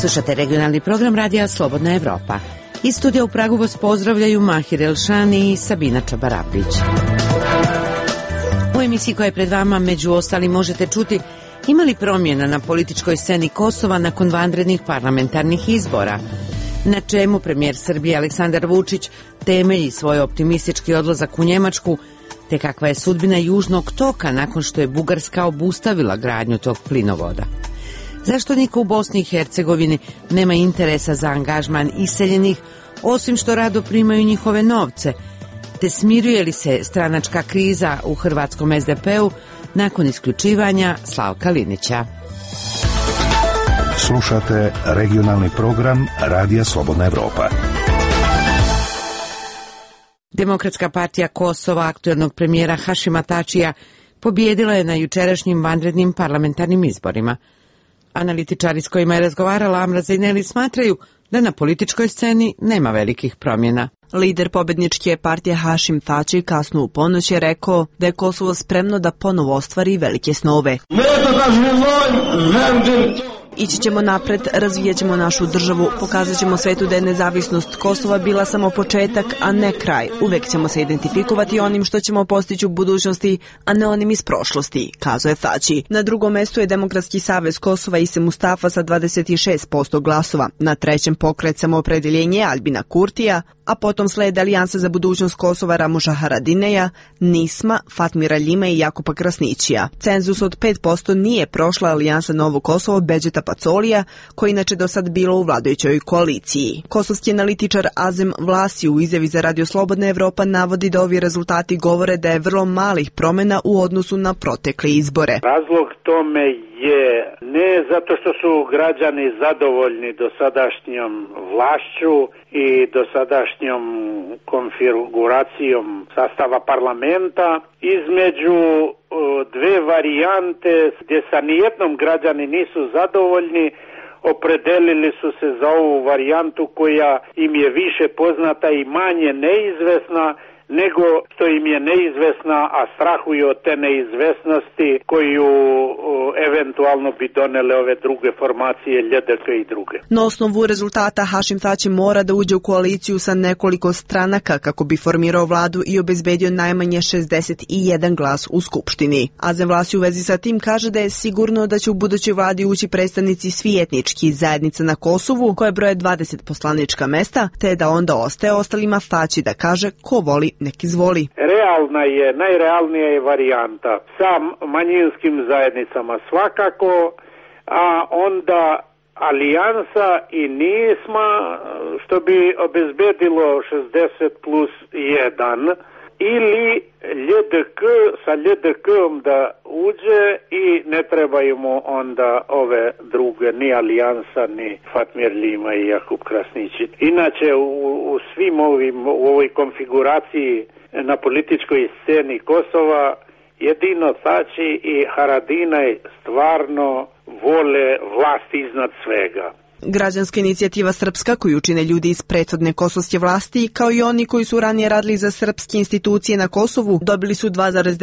Slušate regionalni program radija Slobodna Evropa. Iz studija u Pragu vas pozdravljaju Mahir Elšani i Sabina Čabarapić. U emisiji koja je pred vama među ostalim možete čuti ima li promjena na političkoj sceni Kosova nakon vanrednih parlamentarnih izbora, na čemu premijer Srbije Aleksandar Vučić temelji svoj optimistički odlazak u Njemačku, te kakva je sudbina Južnog toka nakon što je Bugarska obustavila gradnju tog plinovoda. Zašto niko u Bosni i Hercegovini nema interesa za angažman iseljenih, osim što rado primaju njihove novce, te smiruje li se stranačka kriza u hrvatskom SDP-u nakon isključivanja Slavka Linića? Slušate regionalni program Radija Slobodna Evropa. Demokratska partija Kosova aktuelnog premijera Hašima Tačija pobijedila je na jučerašnjim vanrednim parlamentarnim izborima. Analitičari s kojima je razgovarala Amra Zejneli smatraju da na političkoj sceni nema velikih promjena. Lider pobjedničke partije Hašim Tači kasno u ponoć je rekao da je Kosovo spremno da ponovo ostvari velike snove. Ići ćemo napred, razvijat ćemo našu državu, pokazat ćemo svetu da je nezavisnost Kosova bila samo početak, a ne kraj. Uvek ćemo se identifikovati onim što ćemo postići u budućnosti, a ne onim iz prošlosti, kazao je Tači. Na drugom mestu je Demokratski savez Kosova Ise Mustafa sa 26% glasova, na trećem Pokret Samoopredeljenje Albina Kurtija, a potom slede Alijansa za budućnost Kosova Ramuša Haradineja, Nisma, Fatmira Ljima i Jakupa Krasnićija. Cenzus od 5% nije prošla Alijansa Novo Kosovo Beđeta Pacolija, koji inače do sad bilo u vladajućoj koaliciji. Kosovski analitičar Azem Vlasi u izjavi za Radio Slobodna Evropa navodi da ovi rezultati govore da je vrlo malih promjena u odnosu na protekle izbore. Razlog tome je ne zato što su građani zadovoljni dosadašnjom vlašću i dosadašnjom konfiguracijom sastava parlamenta, između dve varijante gdje sa nijednom građani nisu zadovoljni, opredelili su se za ovu varijantu koja im je više poznata i manje neizvesna nego što im je neizvesna, a strahuju od te neizvesnosti koju eventualno bi donele ove druge formacije, LJDK i druge. Na osnovu rezultata Hašim Tači mora da uđe u koaliciju sa nekoliko stranaka kako bi formirao vladu i obezbedio najmanje 61 glas u Skupštini. Azem Vlasi u vezi sa tim kaže da je sigurno da će u budućoj vladi ući predstavnici svih etničkih zajednica na Kosovu, koje broje 20 poslanička mesta, te da onda ostaje ostalima Tači da kaže ko voli nek izvoli. Najrealnija je varijanta sa manjinskim zajednicama svakako, a onda Alijansa i Nisma, što bi obezbedilo 60 plus 1, ili LJDK sa LJDK-om da uđe i ne trebaju mu onda ove druge, ni Alijansa, ni Fatmir Ljima i Jakub Krasnići. Inače, u svim u ovoj konfiguraciji na političkoj sceni Kosova, jedino Tači i Haradinaj stvarno vole vlast iznad svega. Građanska inicijativa Srpska, koju čine ljudi iz prethodne kosovske vlasti, kao i oni koji su ranije radili za srpske institucije na Kosovu, dobili su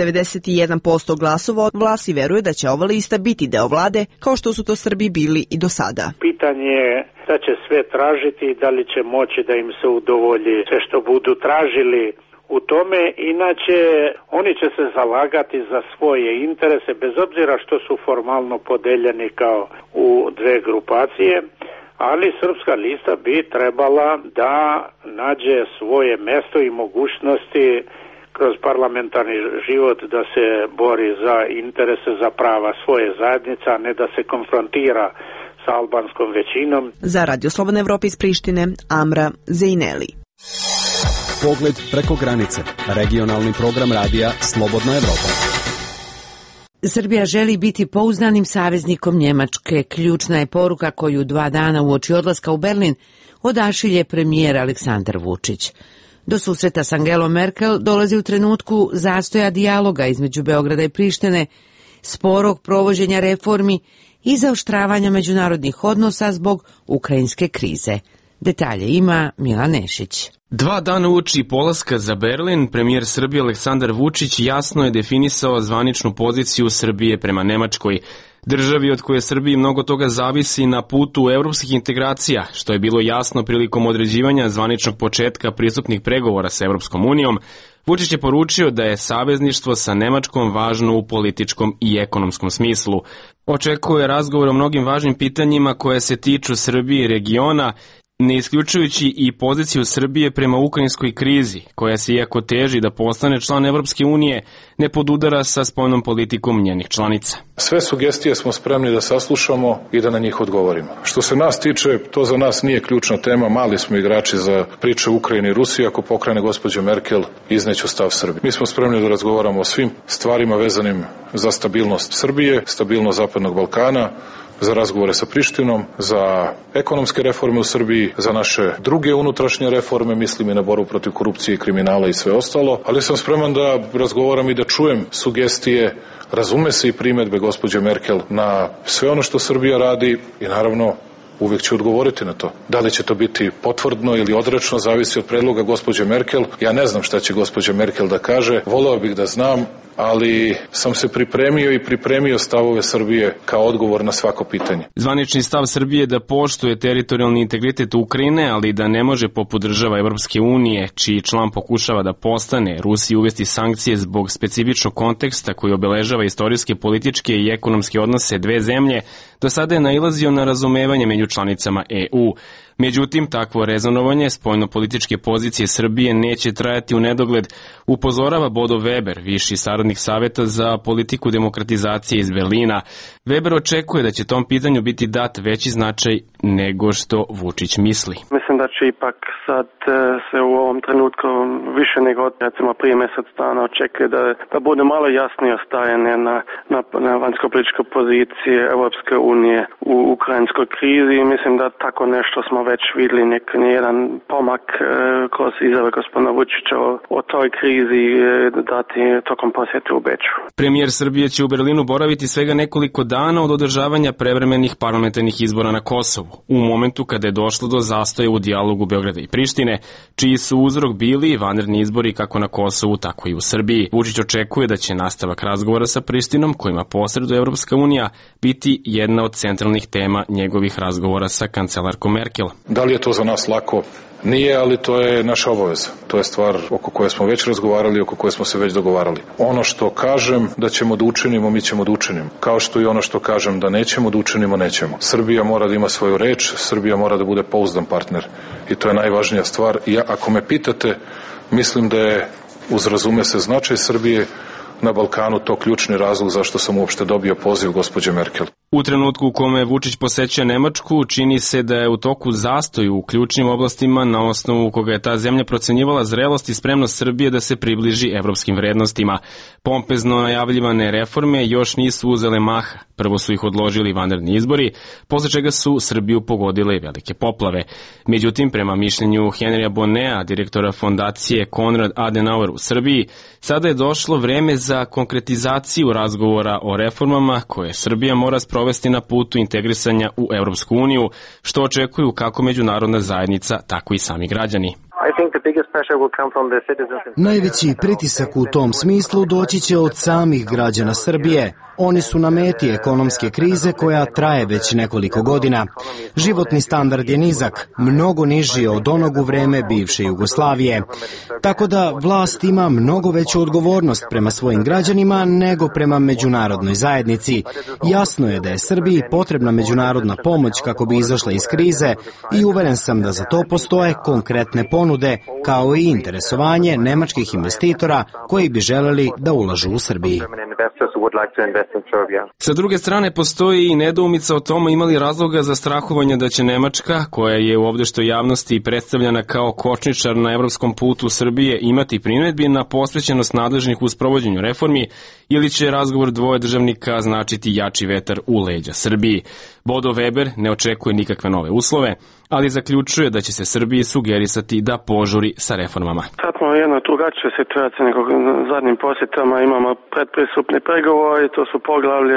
2,91% glasova. Vlasi veruje da će ova lista biti deo vlade, kao što su to Srbi bili i do sada. Pitanje je da će sve tražiti, da li će moći da im se udovolji sve što budu tražili u tome. Inače, oni će se zalagati za svoje interese, bez obzira što su formalno podeljeni kao u dve grupacije, ali Srpska lista bi trebala da nađe svoje mesto i mogućnosti kroz parlamentarni život da se bori za interese, za prava svoje zajednice, a ne da se konfrontira sa albanskom većinom. Za Radio Slobodna Evropa iz Prištine, Amra Zejneli. Pogled preko granice. Regionalni program radija Slobodna Evropa. Srbija želi biti pouzdanim saveznikom Njemačke. Ključna je poruka koju 2 dana uoči odlaska u Berlin odašilje premijer Aleksandar Vučić. Do susreta s Angelom Merkel dolazi u trenutku zastoja dijaloga između Beograda i Prištine, sporog provođenja reformi i zaoštravanja međunarodnih odnosa zbog ukrajinske krize. Detalje ima Milan Nešić. 2 dana uoči polaska za Berlin, premijer Srbije Aleksandar Vučić jasno je definisao zvaničnu poziciju Srbije prema Nemačkoj. Državi od koje Srbiji mnogo toga zavisi na putu evropskih integracija, što je bilo jasno prilikom određivanja zvaničnog početka pristupnih pregovora sa Evropskom unijom, Vučić je poručio da je savezništvo sa Nemačkom važno u političkom i ekonomskom smislu. Očekuje razgovor o mnogim važnim pitanjima koje se tiču Srbije i regiona, ne isključujući i poziciju Srbije prema ukrajinskoj krizi, koja se iako teži da postane član Evropske unije, ne podudara sa spoljnom politikom njenih članica. Sve sugestije smo spremni da saslušamo i da na njih odgovorimo. Što se nas tiče, to za nas nije ključna tema, mali smo igrači za priče u Ukrajini i Rusiji, ako pokrene gospođa Merkel, izneću stav Srbije. Mi smo spremni da razgovaramo o svim stvarima vezanim za stabilnost Srbije, stabilnost Zapadnog Balkana, za razgovore sa Prištinom, za ekonomske reforme u Srbiji, za naše druge unutrašnje reforme, mislim i na borbu protiv korupcije i kriminala i sve ostalo, ali sam spreman da razgovaram i da čujem sugestije, razume se i primedbe gospođe Merkel na sve ono što Srbija radi i naravno uvijek ću odgovoriti na to. Da li će to biti potvrdno ili odrečno, zavisi od predloga gospođe Merkel. Ja ne znam šta će gospođa Merkel da kaže, voleo bih da znam, ali sam se pripremio stavove Srbije kao odgovor na svako pitanje. Zvanični stav Srbije je da poštuje teritorijalni integritet Ukrajine, ali da ne može poput država Evropske unije, čiji član pokušava da postane, Rusiji uvesti sankcije zbog specifičnog konteksta koji obeležava istorijske, političke i ekonomske odnose dve zemlje, do sada je nailazio na razumevanje među članicama EU. Međutim, takvo rezonovanje spoljno-političke pozicije Srbije neće trajati u nedogled, upozorava Bodo Weber, viši saradnik Saveta za politiku demokratizacije iz Berlina. Weber očekuje da će tom pitanju biti dat veći značaj nego što Vučić misli. Mislim da će ipak sad se u ovom trenutku više nego recimo prije mjesec dana očekuje da bude malo jasnije stajanje na vanjsko-političke pozicije Europske unije u ukrajinskoj krizi i mislim da tako nešto smo već vidjeli jedan pomak kroz izjave gospodina Vučića o toj krizi dati tokom posjete u Beču. Premijer Srbije će u Berlinu boraviti svega nekoliko dana od održavanja prevremenih parlamentarnih izbora na Kosovu, u momentu kada je došlo do zastoja u dijalogu Beograda i Prištine, čiji su uzrok bili vanredni izbori kako na Kosovu, tako i u Srbiji. Vučić očekuje da će nastavak razgovora sa Prištinom, kojima posreduje Evropska unija, biti jedna od centralnih tema njegovih razgovora sa kancelarkom Merkel. Da li je to za nas lako? Nije, ali to je naša obaveza. To je stvar oko koje smo već razgovarali, oko koje smo se već dogovarali. Ono što kažem da ćemo da učinimo, mi ćemo da učinimo. Kao što i ono što kažem da nećemo da učinimo, nećemo. Srbija mora da ima svoju reč, Srbija mora da bude pouzdan partner. I to je najvažnija stvar. I ako me pitate, mislim da je uz razume se značaj Srbije na Balkanu to ključni razlog zašto sam uopšte dobio poziv gospođe Merkel. U trenutku u kome Vučić poseća Nemačku, čini se da je u toku zastoj u ključnim oblastima na osnovu koga je ta zemlja procenjivala zrelost i spremnost Srbije da se približi evropskim vrednostima. Pompezno najavljivane reforme još nisu uzele maha. Prvo su ih odložili vanredni izbori, posle čega su Srbiju pogodile velike poplave. Međutim, prema mišljenju Henrya Bonnea, direktora fondacije Konrad Adenauer u Srbiji, sada je došlo vreme za konkretizaciju razgovora o reformama koje Srbija mora sprovesti na putu integrisanja u Evropsku uniju, što očekuju kako međunarodna zajednica, tako i sami građani. Najveći pritisak u tom smislu doći će od samih građana Srbije. Oni su na meti ekonomske krize koja traje već nekoliko godina. Životni standard je nizak, mnogo niži od onog u vreme bivše Jugoslavije. Tako da vlast ima mnogo veću odgovornost prema svojim građanima nego prema međunarodnoj zajednici. Jasno je da je Srbiji potrebna međunarodna pomoć kako bi izašla iz krize i uveren sam da za to postoje konkretne ponude, kao i interesovanje nemačkih investitora koji bi želeli da ulažu u Srbiji. Sa druge strane, postoji i nedoumica o tome imali razloga za strahovanje da će Nemačka, koja je u ovdeštoj javnosti predstavljena kao kočničar na evropskom putu Srbije, imati primedbi na posvećenost nadležnih u sprovođenju reformi, ili će razgovor dvoje državnika značiti jači vetar u leđa Srbiji. Bodo Weber ne očekuje nikakve nove uslove, ali zaključuje da će se Srbiji sugerisati da požuri sa reformama. Sad smo u jednoj drugačija situacija nego zadnjim posjetama. Imamo predpristupni pregovori, to su poglavlje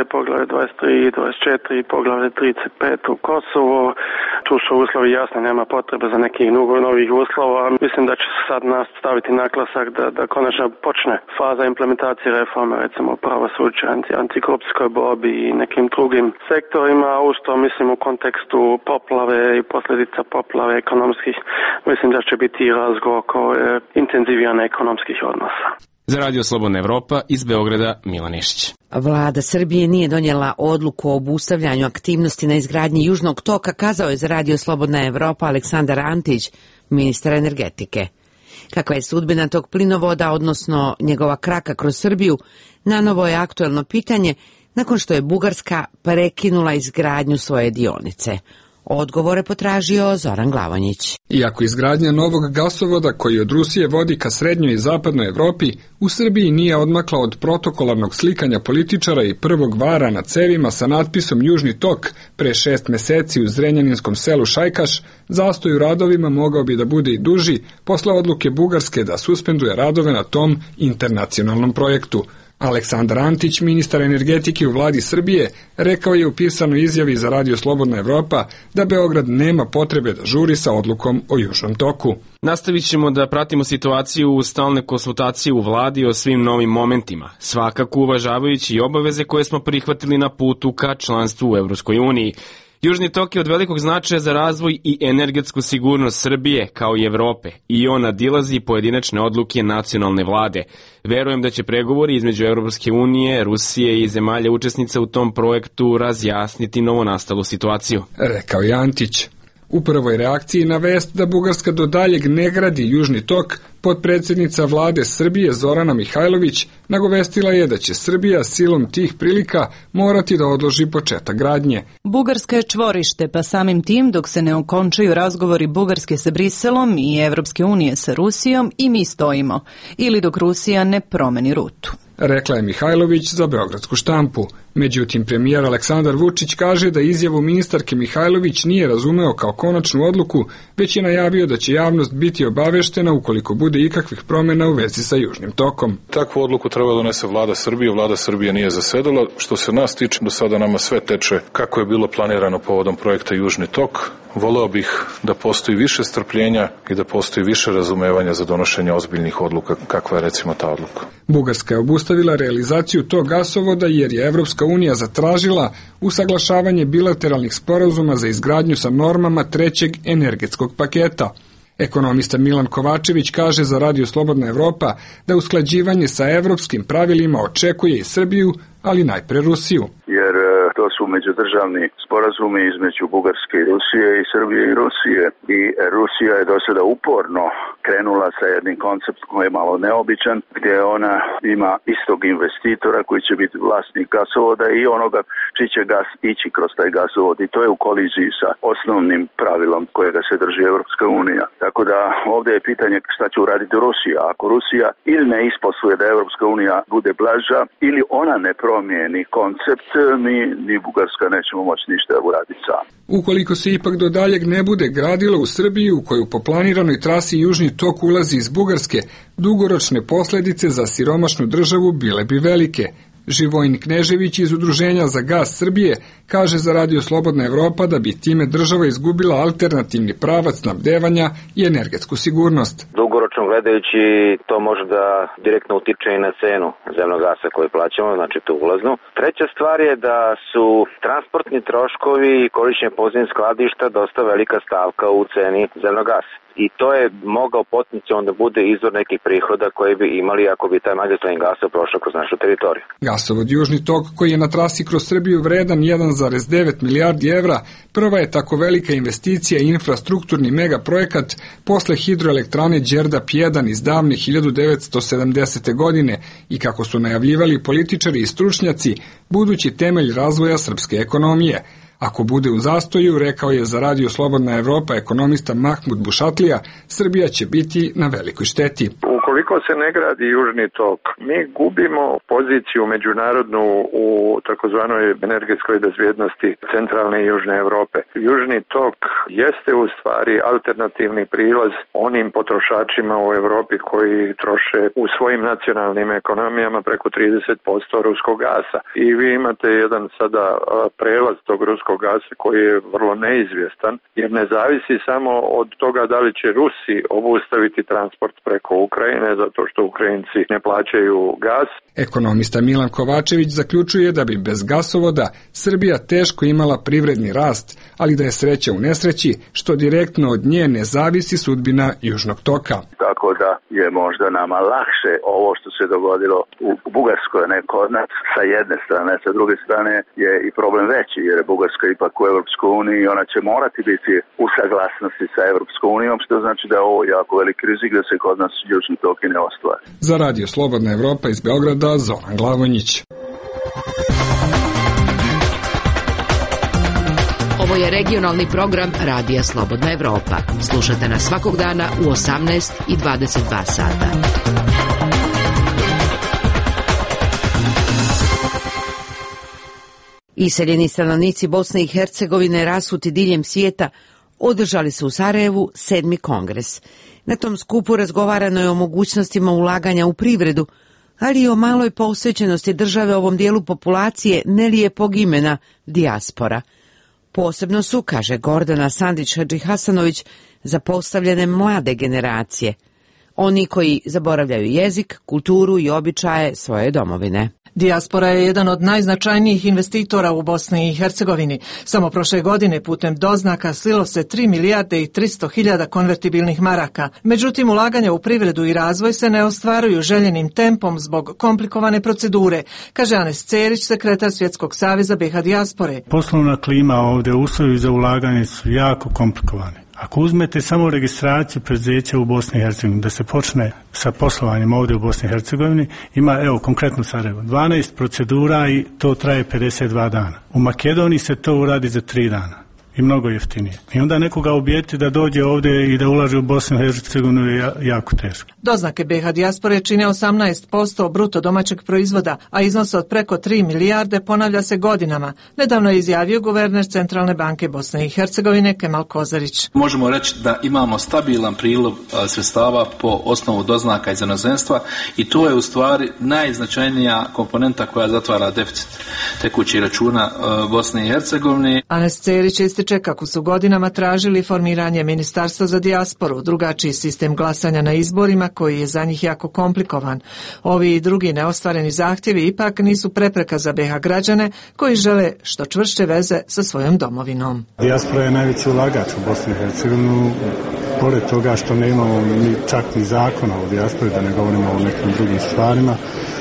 23, 24 i poglavlje 35 u Kosovo. Tu su uslovi jasni, nema potrebe za nekih novih uslova. Mislim da će se sad staviti naglasak da konačno počne faza implementacije reforme, recimo pravosuđa, antikorupcijskoj borbi i nekim drugim sektorima. Usto mislim u kontekstu poplave i posljedica poplave ekonomskih, mislim da će biti i razgovor oko intenzivijane ekonomskih odnosa. Za Radio Slobodna Evropa iz Beograda Milan Nešić. Vlada Srbije nije donijela odluku o obustavljanju aktivnosti na izgradnji Južnog toka, kazao je za Radio Slobodna Evropa Aleksandar Antić, ministar energetike. Kakva je sudbina tog plinovoda, odnosno njegova kraka kroz Srbiju, nanovo je aktuelno pitanje nakon što je Bugarska prekinula izgradnju svoje dionice. Odgovore potražio Zoran Glavonjić. Iako izgradnja novog gasovoda koji od Rusije vodi ka srednjoj i zapadnoj Evropi, u Srbiji nije odmakla od protokolarnog slikanja političara i prvog vara na cevima sa natpisom Južni tok pre 6 meseci u zrenjaninskom selu Šajkaš, zastoj u radovima mogao bi da bude i duži posle odluke Bugarske da suspenduje radove na tom internacionalnom projektu. Aleksandar Antić, ministar energetike u vladi Srbije, rekao je u pisanoj izjavi za Radio Slobodna Evropa da Beograd nema potrebe da žuri sa odlukom o Južnom toku. Nastavit ćemo da pratimo situaciju u stalne konsultacije u vladi o svim novim momentima, svakako uvažavajući i obaveze koje smo prihvatili na putu ka članstvu u Evropskoj uniji. Južni tok je od velikog značaja za razvoj i energetsku sigurnost Srbije kao i Evrope i on nadilazi pojedinačne odluke nacionalne vlade. Verujem da će pregovori između Evropske unije, Rusije i zemalja učesnica u tom projektu razjasniti novonastalu situaciju, rekao je Antić. U prvoj reakciji na vest da Bugarska do daljeg ne gradi Južni tok, potpredsjednica vlade Srbije Zorana Mihajlović nagovestila je da će Srbija silom tih prilika morati da odloži početak gradnje. Bugarska je čvorište, pa samim tim dok se ne okončaju razgovori Bugarske sa Briselom i Evropske unije sa Rusijom i mi stojimo, ili dok Rusija ne promeni rutu, rekla je Mihajlović za beogradsku štampu. Međutim, premijer Aleksandar Vučić kaže da izjavu ministarke Mihajlović nije razumeo kao konačnu odluku, već je najavio da će javnost biti obaveštena ukoliko bude ikakvih promjena u vezi sa Južnim tokom. Takvu odluku treba donese vlada Srbije. Vlada Srbije nije zasedala. Što se nas tiče, do sada nama sve teče kako je bilo planirano povodom projekta Južni tok. Voleo bih da postoji više strpljenja i da postoji više razumevanja za donošenje ozbiljnih odluka, kakva je recimo ta odluka. Bugarska je obustavila realizaciju tog gasovoda jer je Evropska unija zatražila usaglašavanje bilateralnih sporazuma za izgradnju sa normama trećeg energetskog paketa. Ekonomista Milan Kovačević kaže za Radio Slobodna Evropa da usklađivanje sa evropskim pravilima očekuje i Srbiju, ali najpre Rusiju. Jer to su međudržavni sporazumi između Bugarske i Rusije i Srbije i Rusije. I Rusija je do sada uporno krenula sa jednim konceptom koji je malo neobičan, gdje ona ima istog investitora koji će biti vlasnik gasovoda i onoga čiji će gas ići kroz taj gasovod. I to je u koliziji sa osnovnim pravilom kojega se drži Evropska unija. Tako da ovdje je pitanje šta će uraditi Rusija. Ako Rusija ili ne isposluje da Evropska unija bude blaža ili ona ne promijeni koncept, ni Bugarska nećemo moći ništa uraditi sam. Ukoliko se ipak do daljeg ne bude gradilo u Srbiji, u koju po planiranoj trasi Južni tok ulazi iz Bugarske, dugoročne posljedice za siromašnu državu bile bi velike. Živojin Knežević iz Udruženja za gas Srbije kaže za Radio Slobodna Evropa da bi time država izgubila alternativni pravac snabdevanja i energetsku sigurnost. Dugoročno gledajući to može da direktno utiče i na cenu zemnog gasa koji plaćamo, znači tu ulaznu. Treća stvar je da su transportni troškovi i korišćenje podzemnih skladišta dosta velika stavka u ceni zemnog gasa. I to je mogao potencijalno da bude izvor nekih prihoda koje bi imali ako bi taj magistralni gasov prošao kroz našu teritoriju. Gasovod Južni tok koji je na trasi kroz Srbiju vredan 1,9 milijardi evra, prva je tako velika investicija i infrastrukturni megaprojekat posle hidroelektrane Đerdap 1 iz davne 1970. godine i kako su najavljivali političari i stručnjaci, budući temelj razvoja srpske ekonomije. Ako bude u zastoju, rekao je za Radio Slobodna Evropa ekonomista Mahmud Bušatlija, Srbija će biti na velikoj šteti. Ukoliko se ne gradi Južni tok, mi gubimo poziciju međunarodnu u takozvanoj energetskoj bezbjednosti centralne i južne Evrope. Južni tok jeste u stvari alternativni prilaz onim potrošačima u Evropi koji troše u svojim nacionalnim ekonomijama preko 30% ruskog gasa. I vi imate jedan sada prelaz tog ruskog gasa koji je vrlo neizvjestan, jer ne zavisi samo od toga da li će Rusi obustaviti transport preko Ukrajine, zato što Ukrajinci ne plaćaju gas. Ekonomista Milan Kovačević zaključuje da bi bez gasovoda Srbija teško imala privredni rast, ali da je sreća u nesreći, što direktno od nje ne zavisi sudbina Južnog toka. Tako da je možda nama lakše ovo što se dogodilo u Bugarskoj, ne kod nas, sa jedne strane, sa druge strane je i problem veći, jer je Bugarska ipak u Evropskoj uniji i ona će morati biti u saglasnosti sa Evropskom unijom, što znači da je ovo jako veliki rizik da se kod nas Južni tok i ne ostvari. Za Radio Slobodna Evropa iz Beograda, Zoran Glavonjić. Ovo je regionalni program Radija Slobodna Evropa. Slušate nas svakog dana u 18 i 22 sata. Iseljeni stanovnici Bosne i Hercegovine rasuti diljem svijeta održali su u Sarajevu 7. kongres. Na tom skupu razgovarano je o mogućnostima ulaganja u privredu, ali i o maloj posvećenosti države ovom dijelu populacije nelijepog imena dijaspora. Posebno su, kaže Gordana Sandić-Hadžihasanović, zapostavljene mlade generacije, oni koji zaboravljaju jezik, kulturu i običaje svoje domovine. Dijaspora je jedan od najznačajnijih investitora u Bosni i Hercegovini. Samo prošle godine putem doznaka slilo se 3 milijarde i 300 hiljada konvertibilnih maraka. Međutim, ulaganja u privredu i razvoj se ne ostvaruju željenim tempom zbog komplikovane procedure, kaže Anes Cerić, sekretar Svjetskog saveza BiH dijaspore. Poslovna klima ovdje, uslovi za ulaganje su jako komplikovani. Ako uzmete samo registraciju preduzeća u Bosni i Hercegovini, da se počne sa poslovanjem ovdje u Bosni i Hercegovini, ima, evo, konkretno Sarajevo, 12 procedura i to traje 52 dana. U Makedoniji se to uradi za 3 dana. I mnogo jeftinije. I onda nekoga ubijeti da dođe ovdje i da ulaže u Bosnu i Hercegovinu je jako teško. Doznake BiH dijaspore čine 18% bruto domaćeg proizvoda, a iznos od preko 3 milijarde ponavlja se godinama. Nedavno je izjavio guverner Centralne banke Bosne i Hercegovine Kemal Kozarić. Možemo reći da imamo stabilan priliv sredstava po osnovu doznaka iz inozemstva i to je u stvari najznačajnija komponenta koja zatvara deficit tekućih računa Bosne i Hercegovine. Anes Cerić ističe kako su godinama tražili formiranje Ministarstva za dijasporu, drugačiji sistem glasanja na izborima koji je za njih jako komplikovan. Ovi i drugi neostvareni zahtjevi ipak nisu prepreka za BiH građane koji žele što čvršće veze sa svojom domovinom. Dijaspora je najveći ulagač u Bosni i Hercegovinu, pored toga što ne imamo čak ni zakona o dijaspori, da ne govorimo o nekim drugim stvarima.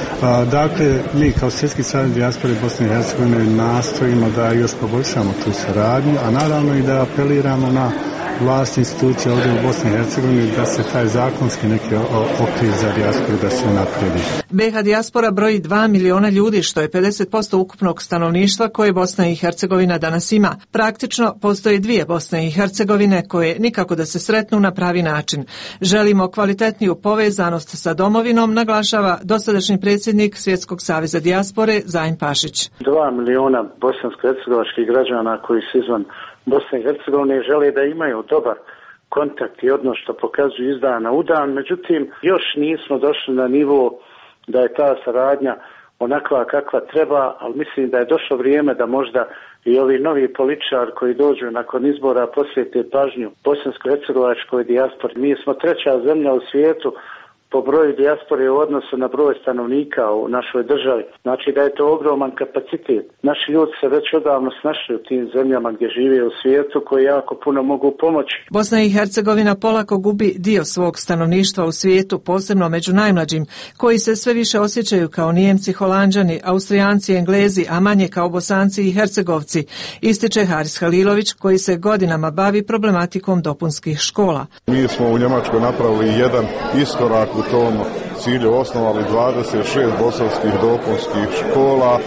Dakle, mi kao Svjetski savez dijaspore Bosne i Hercegovine nastojimo da još poboljšamo tu saradnju, a naravno i da apeliramo na vlast institucije ovdje u Bosni i Hercegovini da se taj zakonski neki okvir za dijasporu da se unaprijedi. BiH dijaspora broji 2 miliona ljudi, što je 50% ukupnog stanovništva koje Bosna i Hercegovina danas ima. Praktično postoje dvije Bosne i Hercegovine koje nikako da se sretnu na pravi način. Želimo kvalitetniju povezanost sa domovinom, naglašava dosadašnji predsjednik Svjetskog saveza dijaspore Zajin Pašić. 2 miliona bosansko-hercegovačkih građana koji su izvan Bosne i Hercegovine žele da imaju dobar kontakt i odnos što pokazuju iz dana u dan, međutim još nismo došli na nivo da je ta saradnja onakva kakva treba, ali mislim da je došlo vrijeme da možda i ovi novi političari koji dođu nakon izbora posvete pažnju bosansko-hercegovačkoj dijaspori. Mi smo 3. zemlja u svijetu po broju dijaspore u odnosu na broj stanovnika u našoj državi. Znači da je to ogroman kapacitet. Naši ljudi se već odavno snašli u tim zemljama gdje žive u svijetu koji jako puno mogu pomoći. Bosna i Hercegovina polako gubi dio svog stanovništva u svijetu, posebno među najmlađim, koji se sve više osjećaju kao Nijemci, Holanđani, Austrijanci, Englezi, a manje kao Bosanci i Hercegovci, ističe Haris Halilović koji se godinama bavi problematikom dopunskih škola. Mi smo u Njemačkoj napravili jedan iskorak u tom cilju, osnovali 26 bosanskih dopunskih škola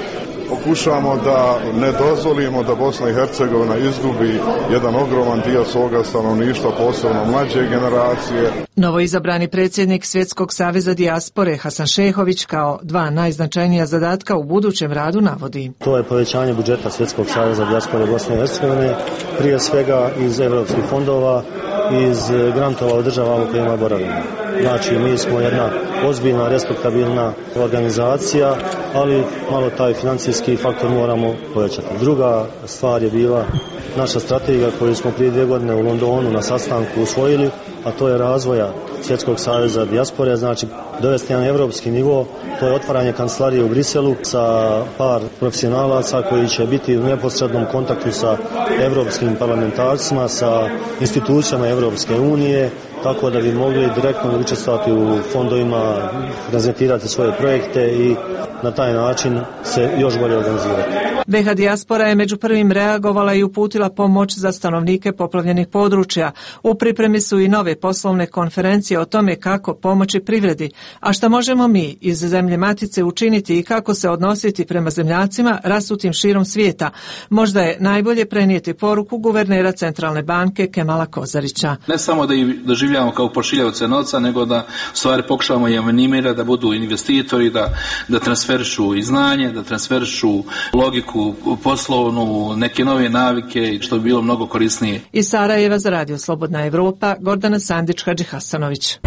pokušamo da ne dozvolimo da Bosna i Hercegovina izgubi jedan ogroman dio svoga stanovništva, posebno mlađe generacije. Novoizabrani predsjednik Svjetskog saveza dijaspore Hasan Šehović kao dva najznačajnija zadatka u budućem radu navodi. To je povećanje budžeta Svjetskog saveza dijaspore Bosne i Hercegovine, prije svega iz evropskih fondova, iz grantova u državama u kojima boravimo. Znači, mi smo jedna ozbiljna, respektabilna organizacija, ali malo taj financijski faktor moramo povećati. Druga stvar je bila naša strategija koju smo prije 2 godine u Londonu na sastanku usvojili, a to je razvoja Svjetskog saveza dijaspore, znači dovesti na evropski nivo, to je otvaranje kancelarije u Briselu sa par profesionalaca koji će biti u neposrednom kontaktu sa evropskim parlamentarcima, sa institucijama Evropske unije, tako da bi mogli direktno učestvovati u fondovima, prezentirati svoje projekte i na taj način se još bolje organizirati. BiH dijaspora je među prvim reagovala i uputila pomoć za stanovnike poplavljenih područja. U pripremi su i nove poslovne konferencije o tome kako pomoći privredi, a šta možemo mi iz zemlje matice učiniti i kako se odnositi prema zemljacima rasutim širom svijeta. Možda je najbolje prenijeti poruku guvernera Centralne banke Kemala Kozarića. Ne samo da ih doživljavamo kao pošiljavce novca, nego da u stvari pokušavamo i animirati da budu investitori, da transferišu i znanje, da transferišu logiku poslovnu, neke nove navike, što bi bilo mnogo korisnije. Iz Sarajeva za Radio Slobodna Evropa, Gordana Sandić, Hadži Hasanović.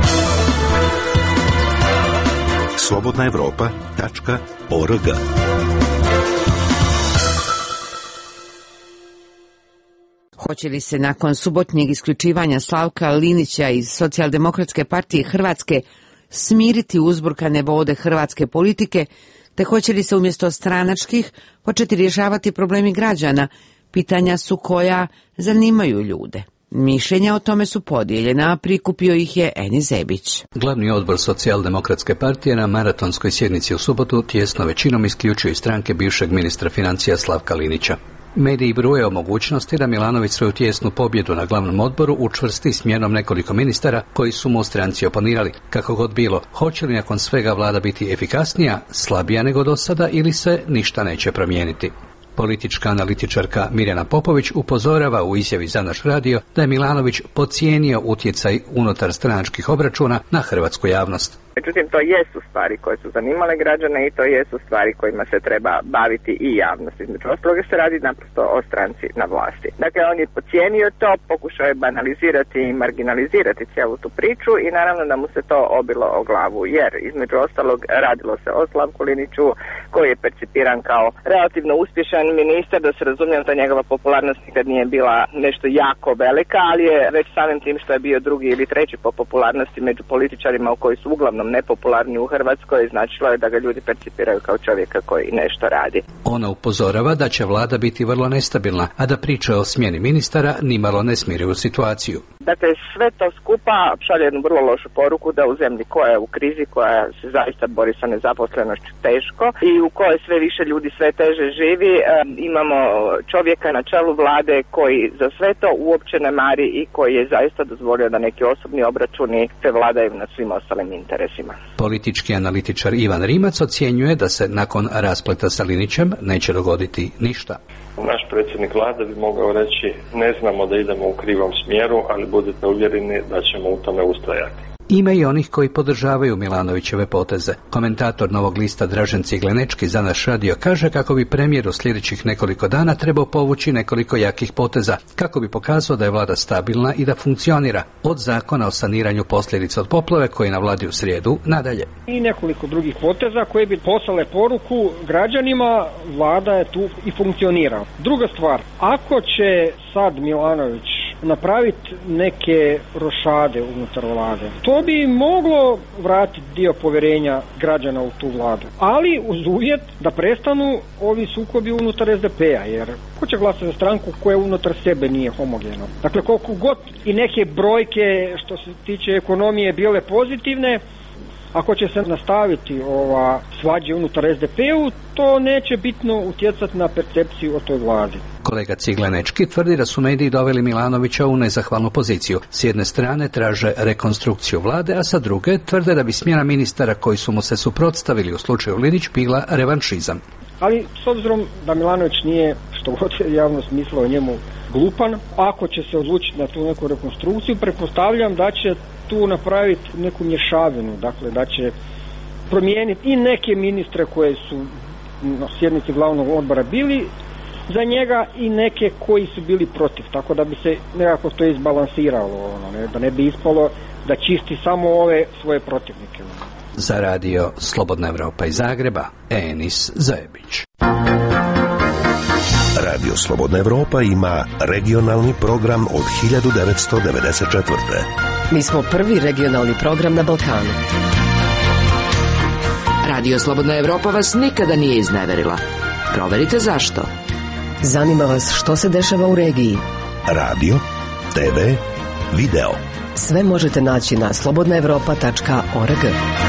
slobodnaevropa.org. Hoće li se nakon subotnjeg isključivanja Slavka Linića iz Socijaldemokratske partije Hrvatske smiriti uzburkane vode hrvatske politike, te hoće li se umjesto stranačkih početi rješavati problemi građana, pitanja su koja zanimaju ljude. Mišljenja o tome su podijeljena, a prikupio ih je Eni Zebić. Glavni odbor Socijaldemokratske partije na maratonskoj sjednici u subotu tjesno većinom isključuje stranke bivšeg ministra financija Slavka Linića. Mediji bruje o mogućnosti da Milanović svoju tijesnu pobjedu na glavnom odboru učvrsti smjenom nekoliko ministara koji su mu stranci oponirali. Kako god bilo, hoće li nakon svega vlada biti efikasnija, slabija nego do sada ili se ništa neće promijeniti? Politička analitičarka Mirjana Popović upozorava u izjavi za naš radio da je Milanović podcijenio utjecaj unutar stranačkih obračuna na hrvatsku javnost. Međutim, to jesu stvari koje su zanimale građane i to jesu stvari kojima se treba baviti i javnost. Između ostalog se radi naprosto o stranci na vlasti. Dakle, on je podcijenio to, pokušao je banalizirati i marginalizirati cijelu tu priču i naravno da mu se to obilo o glavu, jer između ostalog radilo se o Slavku Liniću koji je percipiran kao relativno uspješan ministar, da se razumijem, ta njegova popularnost nikad nije bila nešto jako velika, ali je već samim tim što je bio drugi ili treći po popularnosti među političarima koji su uglavnom nepopularni u Hrvatskoj, značilo je da ga ljudi percipiraju kao čovjeka koji nešto radi. Ona upozorava da će vlada biti vrlo nestabilna, a da priče o smjeni ministara nimalo ne smiruju situaciju. Dakle, sve to skupa šalje jednu vrlo lošu poruku da u zemlji koja je u krizi, koja se zaista bori sa nezaposlenošću teško i u kojoj sve više ljudi sve teže živi, imamo čovjeka na čelu vlade koji za sve to uopće ne mari i koji je zaista dozvolio da neki osobni obračuni prevladaju nad svim ostalim interesima. Politički analitičar Ivan Rimac ocjenjuje da se nakon raspleta sa Linićem neće dogoditi ništa. Naš predsjednik vlade bi mogao reći ne znamo da idemo u krivom smjeru, ali budite uvjereni da ćemo u tome ustrajati. Ima i onih koji podržavaju Milanovićeve poteze. Komentator Novog lista Dražen Ciglenečki za naš radio kaže kako bi premijer u sljedećih nekoliko dana trebao povući nekoliko jakih poteza, kako bi pokazao da je vlada stabilna i da funkcionira, od zakona o saniranju posljedica od poplave koji je na vladi u srijedu nadalje. I nekoliko drugih poteza koje bi poslale poruku građanima, vlada je tu i funkcionira. Druga stvar, ako će sad Milanović napraviti neke rošade unutar vlade, to bi moglo vratiti dio povjerenja građana u tu vladu. Ali uz uvjet da prestanu ovi sukobi unutar SDP-a, jer ko će glasati za stranku koja unutar sebe nije homogena? Dakle, koliko god i neke brojke što se tiče ekonomije bile pozitivne, ako će se nastaviti ova svađa unutar SDP-u, to neće bitno utjecati na percepciju o toj vladi. Kolega Ciglenečki tvrdi da su mediji doveli Milanovića u nezahvalnu poziciju. S jedne strane traže rekonstrukciju vlade, a sa druge tvrde da bi smjena ministara koji su mu se suprotstavili u slučaju Linić bila revanšizam. Ali s obzirom da Milanović nije, što god je javnost mislila o njemu, glupan, ako će se odlučiti na tu neku rekonstrukciju, pretpostavljam da će tu napraviti neku mješavinu, dakle da će promijeniti i neke ministre koje su na sjednici glavnog odbora bili za njega i neke koji su bili protiv, tako da bi se nekako to izbalansiralo, da ne bi ispalo da čisti samo ove svoje protivnike. Za radio Slobodna Evropa iz Zagreba, Enis Zajebić. Radio Slobodna Evropa ima regionalni program od 1994. Mi smo prvi regionalni program na Balkanu. Radio Slobodna Evropa vas nikada nije izneverila. Proverite zašto. Zanima vas što se dešava u regiji. Radio, TV, video. Sve možete naći na slobodnaevropa.org.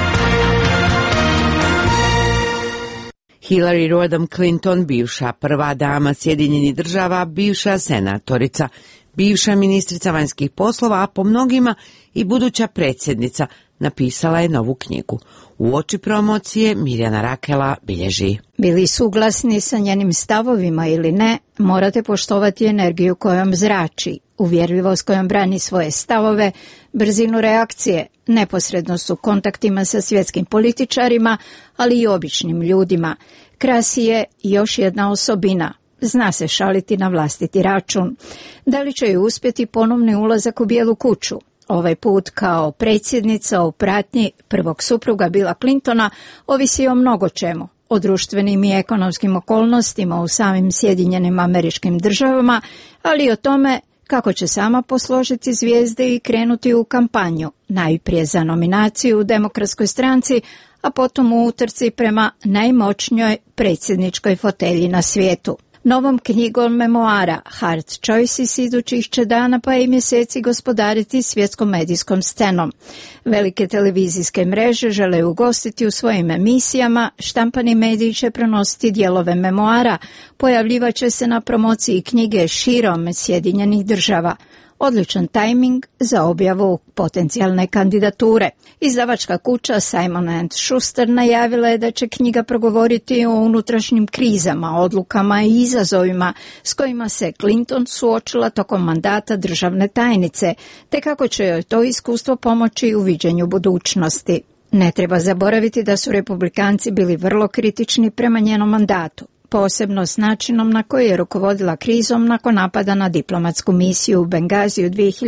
Hillary Rodham Clinton, bivša prva dama Sjedinjenih Država, bivša senatorica, bivša ministrica vanjskih poslova, a po mnogima i buduća predsjednica, napisala je novu knjigu. Uoči promocije Mirjana Rakela bilježi. Bili suglasni sa njenim stavovima ili ne, morate poštovati energiju kojom zrači, uvjerljivost kojom brani svoje stavove, brzinu reakcije, neposrednost u kontaktima sa svjetskim političarima, ali i običnim ljudima. Krasi je još jedna osobina. Zna se šaliti na vlastiti račun. Da li će joj uspjeti ponovni ulazak u Bijelu kuću? Ovaj put kao predsjednica u pratnji prvog supruga Billa Clintona ovisi o mnogo čemu, o društvenim i ekonomskim okolnostima u samim Sjedinjenim Američkim Državama, ali i o tome kako će sama posložiti zvijezde i krenuti u kampanju, najprije za nominaciju u Demokratskoj stranci, a potom u utrci prema najmoćnijoj predsjedničkoj fotelji na svijetu. Novom knjigom memoara Hard Choices idućih će dana pa i mjeseci gospodariti svjetskom medijskom scenom. Velike televizijske mreže žele ugostiti u svojim emisijama, štampani mediji će prenositi dijelove memoara, pojavljivaće se na promociji knjige širom Sjedinjenih Država. Odličan tajming za objavu potencijalne kandidature. Izdavačka kuća Simon & Schuster najavila je da će knjiga progovoriti o unutrašnjim krizama, odlukama i izazovima s kojima se Clinton suočila tokom mandata državne tajnice, te kako će joj to iskustvo pomoći u viđenju budućnosti. Ne treba zaboraviti da su republikanci bili vrlo kritični prema njenom mandatu, posebno s načinom na koji je rukovodila krizom nakon napada na diplomatsku misiju u Bengaziju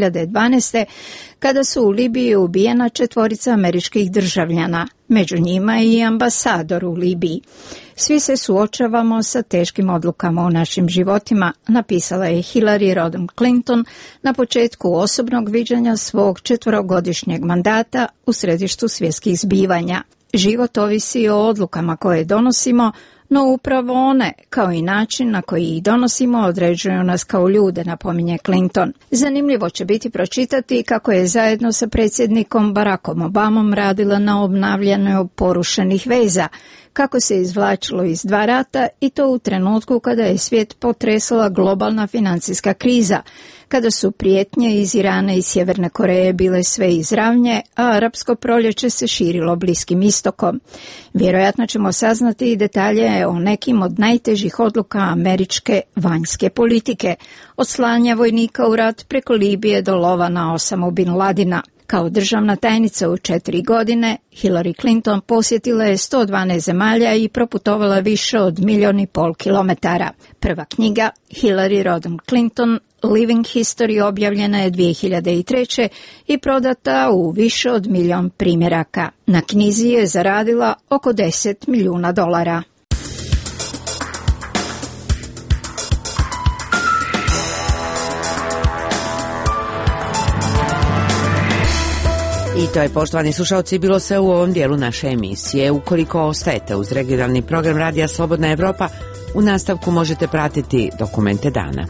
2012. kada su u Libiji ubijena 4 američkih državljana, među njima i ambasador u Libiji. Svi se suočavamo sa teškim odlukama u našim životima, napisala je Hillary Rodham Clinton na početku osobnog viđanja svog 4-godišnjeg mandata u središtu svjetskih zbivanja. Život ovisi o odlukama koje donosimo, no upravo one, kao i način na koji ih donosimo, određuju nas kao ljude, napominje Clinton. Zanimljivo će biti pročitati kako je zajedno sa predsjednikom Barackom Obamom radila na obnavljanju porušenih veza, kako se izvlačilo iz 2 rata i to u trenutku kada je svijet potresala globalna financijska kriza, kada su prijetnje iz Irana i Sjeverne Koreje bile sve izravnje, a arapsko proljeće se širilo Bliskim istokom. Vjerojatno ćemo saznati i detalje o nekim od najtežih odluka američke vanjske politike, od slanja vojnika u rat preko Libije do lova na Osamu Bin Ladina. Kao državna tajnica u 4 godine, Hillary Clinton posjetila je 112 zemalja i proputovala više od 1,5 milijuna kilometara. Prva knjiga, Hillary Rodham Clinton, Living History, objavljena je 2003. i prodata u više od 1 milion primjeraka. Na knjizi je zaradila oko $10 milijuna. I to je, poštovani slušalci, bilo sve u ovom dijelu naše emisije. Ukoliko ostajete uz regionalni program Radija Slobodna Evropa, u nastavku možete pratiti dokumente dana.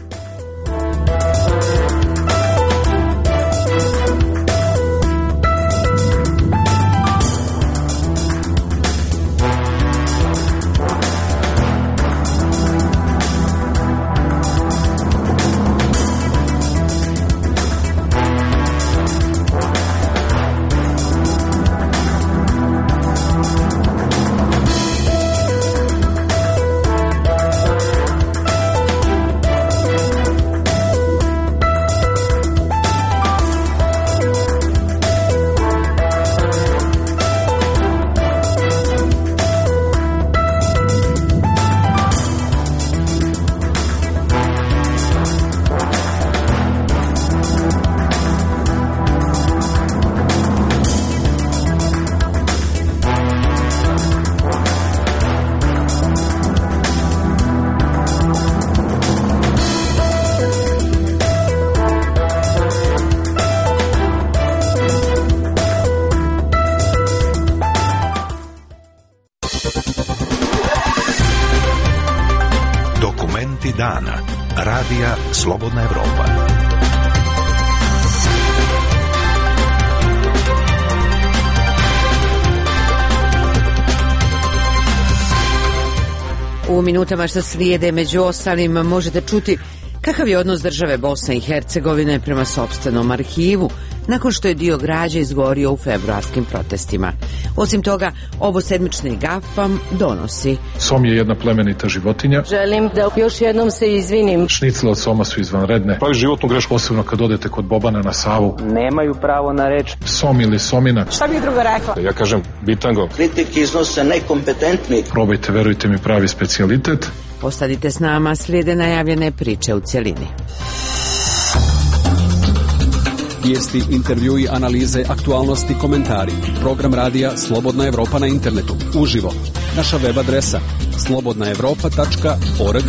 Dokumenti dana. Radija Slobodna Evropa. U minutama što slijede među ostalim možete čuti kakav je odnos države Bosne i Hercegovine prema sopstvenom arhivu nakon što je dio građe izgorio u februarskim protestima. Osim toga, ovo sedmični gaf vam donosi. Som je jedna plemenita životinja. Želim da još jednom se izvinim. Šnicle od soma su izvanredne. Pravi životnu grešku, posebno kad odete kod Bobana na Savu. Nemaju pravo na reč. Som ili somina. Šta bih drugo rekla? Ja kažem bitango. Kritike iznose nekompetentni. Probajte, verujte mi, pravi specijalitet. Ostanite s nama, slijede najavljene priče u cjelini. Vijesti, intervjui, analize, aktualnosti, komentari. Program radija Slobodna Evropa na internetu. Uživo. Naša web adresa slobodnaevropa.org.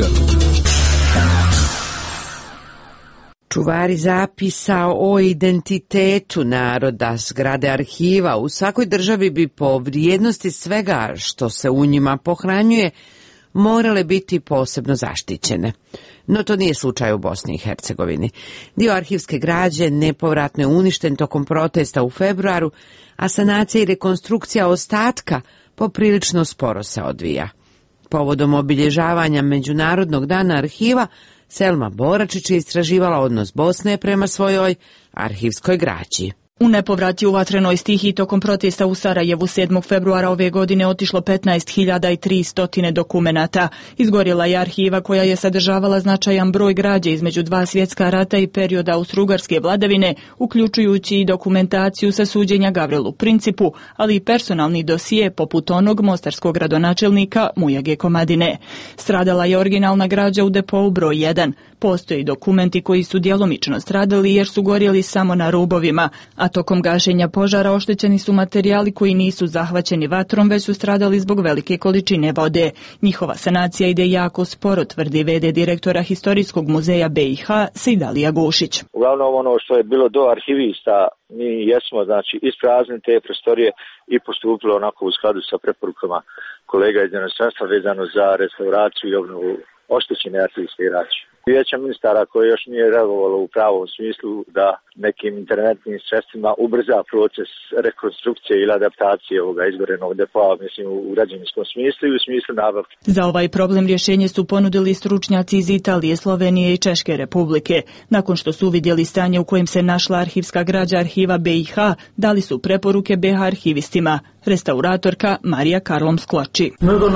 Čuvari zapisa o identitetu naroda, zgrade arhiva u svakoj državi bi po vrijednosti svega što se u njima pohranjuje morale biti posebno zaštićene. No to nije slučaj u Bosni i Hercegovini. Dio arhivske građe nepovratno je uništen tokom protesta u februaru, a sanacija i rekonstrukcija ostatka poprilično sporo se odvija. Povodom obilježavanja Međunarodnog dana arhiva, Selma Boračić je istraživala odnos Bosne prema svojoj arhivskoj građi. U nepovrat je u vatrenoj stihiji tokom protesta u Sarajevu 7. februara ove godine otišlo 15.300 dokumenata. Izgorjela je arhiva koja je sadržavala značajan broj građe između dva svjetska rata i perioda austrougarske vladavine, uključujući i dokumentaciju sa suđenja Gavrelu Principu, ali i personalni dosije poput onog mostarskog gradonačelnika Mujage Komadine. Stradala je originalna građa u depou broj 1. Postoji dokumenti koji su djelomično stradali jer su gorjeli samo na rubovima, a tokom gašenja požara oštećeni su materijali koji nisu zahvaćeni vatrom, već su stradali zbog velike količine vode. Njihova sanacija ide jako sporo, tvrdi v.d. direktora Historijskog muzeja BiH Sejdalija Gušić. Uglavnom ono što je bilo do arhivista, mi jesmo ispraznili te prostorije i postupili onako u skladu sa preporukama kolega iz inostranstva vezano za restauraciju i obnovu oštećene arhivske građe. Vijeća ministara koje još nije reagovalo u pravom smislu da nekim interventnim sredstvima ubrza proces rekonstrukcije ili adaptacije ovoga izgorenog depoa, mislim u građevinskom smislu i u smislu nabavke. Za ovaj problem rješenje su ponudili stručnjaci iz Italije, Slovenije i Češke republike. Nakon što su uvidjeli stanje u kojem se našla arhivska građa arhiva BiH, dali su preporuke BiH arhivistima. Restauratorka Marija Karlom Skloči.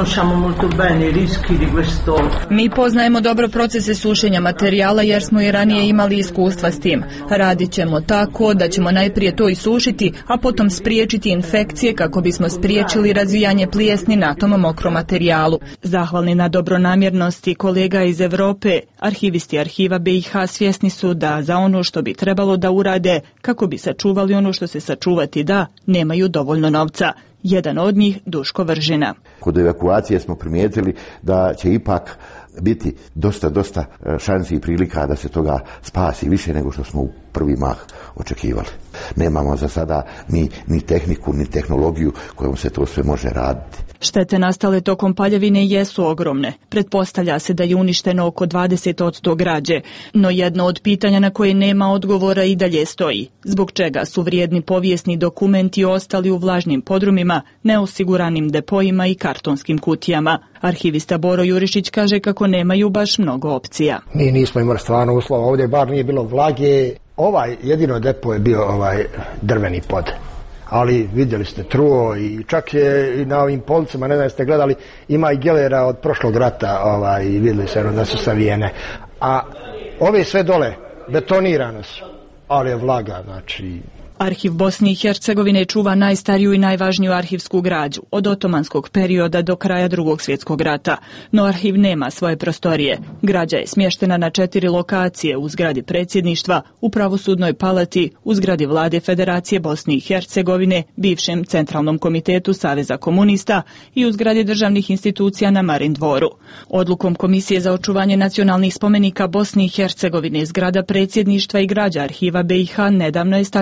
Mi poznajemo dobro procese sušenja materijala jer smo i ranije imali iskustva s tim. Radit ćemo tako da ćemo najprije to isušiti, a potom spriječiti infekcije kako bismo spriječili razvijanje plijesni na tom mokrom materijalu. Zahvalni na dobronamjernosti kolega iz Europe, arhivisti arhiva BiH svjesni su da za ono što bi trebalo da urade kako bi sačuvali ono što se sačuvati da, nemaju dovoljno novca. Jedan od njih Duško Vržina. Kod evakuacije smo primijetili da će ipak biti dosta šansi i prilika da se toga spasi više nego što smo u prvi mah očekivali. Nemamo za sada ni tehniku, ni tehnologiju kojom se to sve može raditi. Štete nastale tokom paljevine jesu ogromne. Pretpostavlja se da je uništeno oko 20% građe, no jedno od pitanja na koje nema odgovora i dalje stoji. Zbog čega su vrijedni povijesni dokumenti ostali u vlažnim podrumima, neosiguranim depojima i kartonskim kutijama? Arhivista Boro Jurišić kaže kako nemaju baš mnogo opcija. Mi nismo imali stvarno uslova, ovdje bar nije bilo vlage. Ovaj jedino depo je bio drveni pod. Ali vidjeli ste truo i čak je i na ovim policama, ne znam jeste gledali, ima i gelera od prošlog rata i vidjeli se da su savijene. A ove sve dole betonirane su, ali je vlaga, znači... Arhiv Bosne i Hercegovine čuva najstariju i najvažniju arhivsku građu, od otomanskog perioda do kraja Drugog svjetskog rata. No arhiv nema svoje prostorije. Građa je smještena na 4 lokacije: u zgradi predsjedništva, u pravosudnoj palati, u zgradi vlade Federacije Bosne i Hercegovine, bivšem Centralnom komitetu Saveza komunista i u zgradi državnih institucija na Marin dvoru. Odlukom Komisije za očuvanje nacionalnih spomenika Bosne i Hercegovine, zgrada predsjedništva i građa arhiva BiH nedavno je stavljena na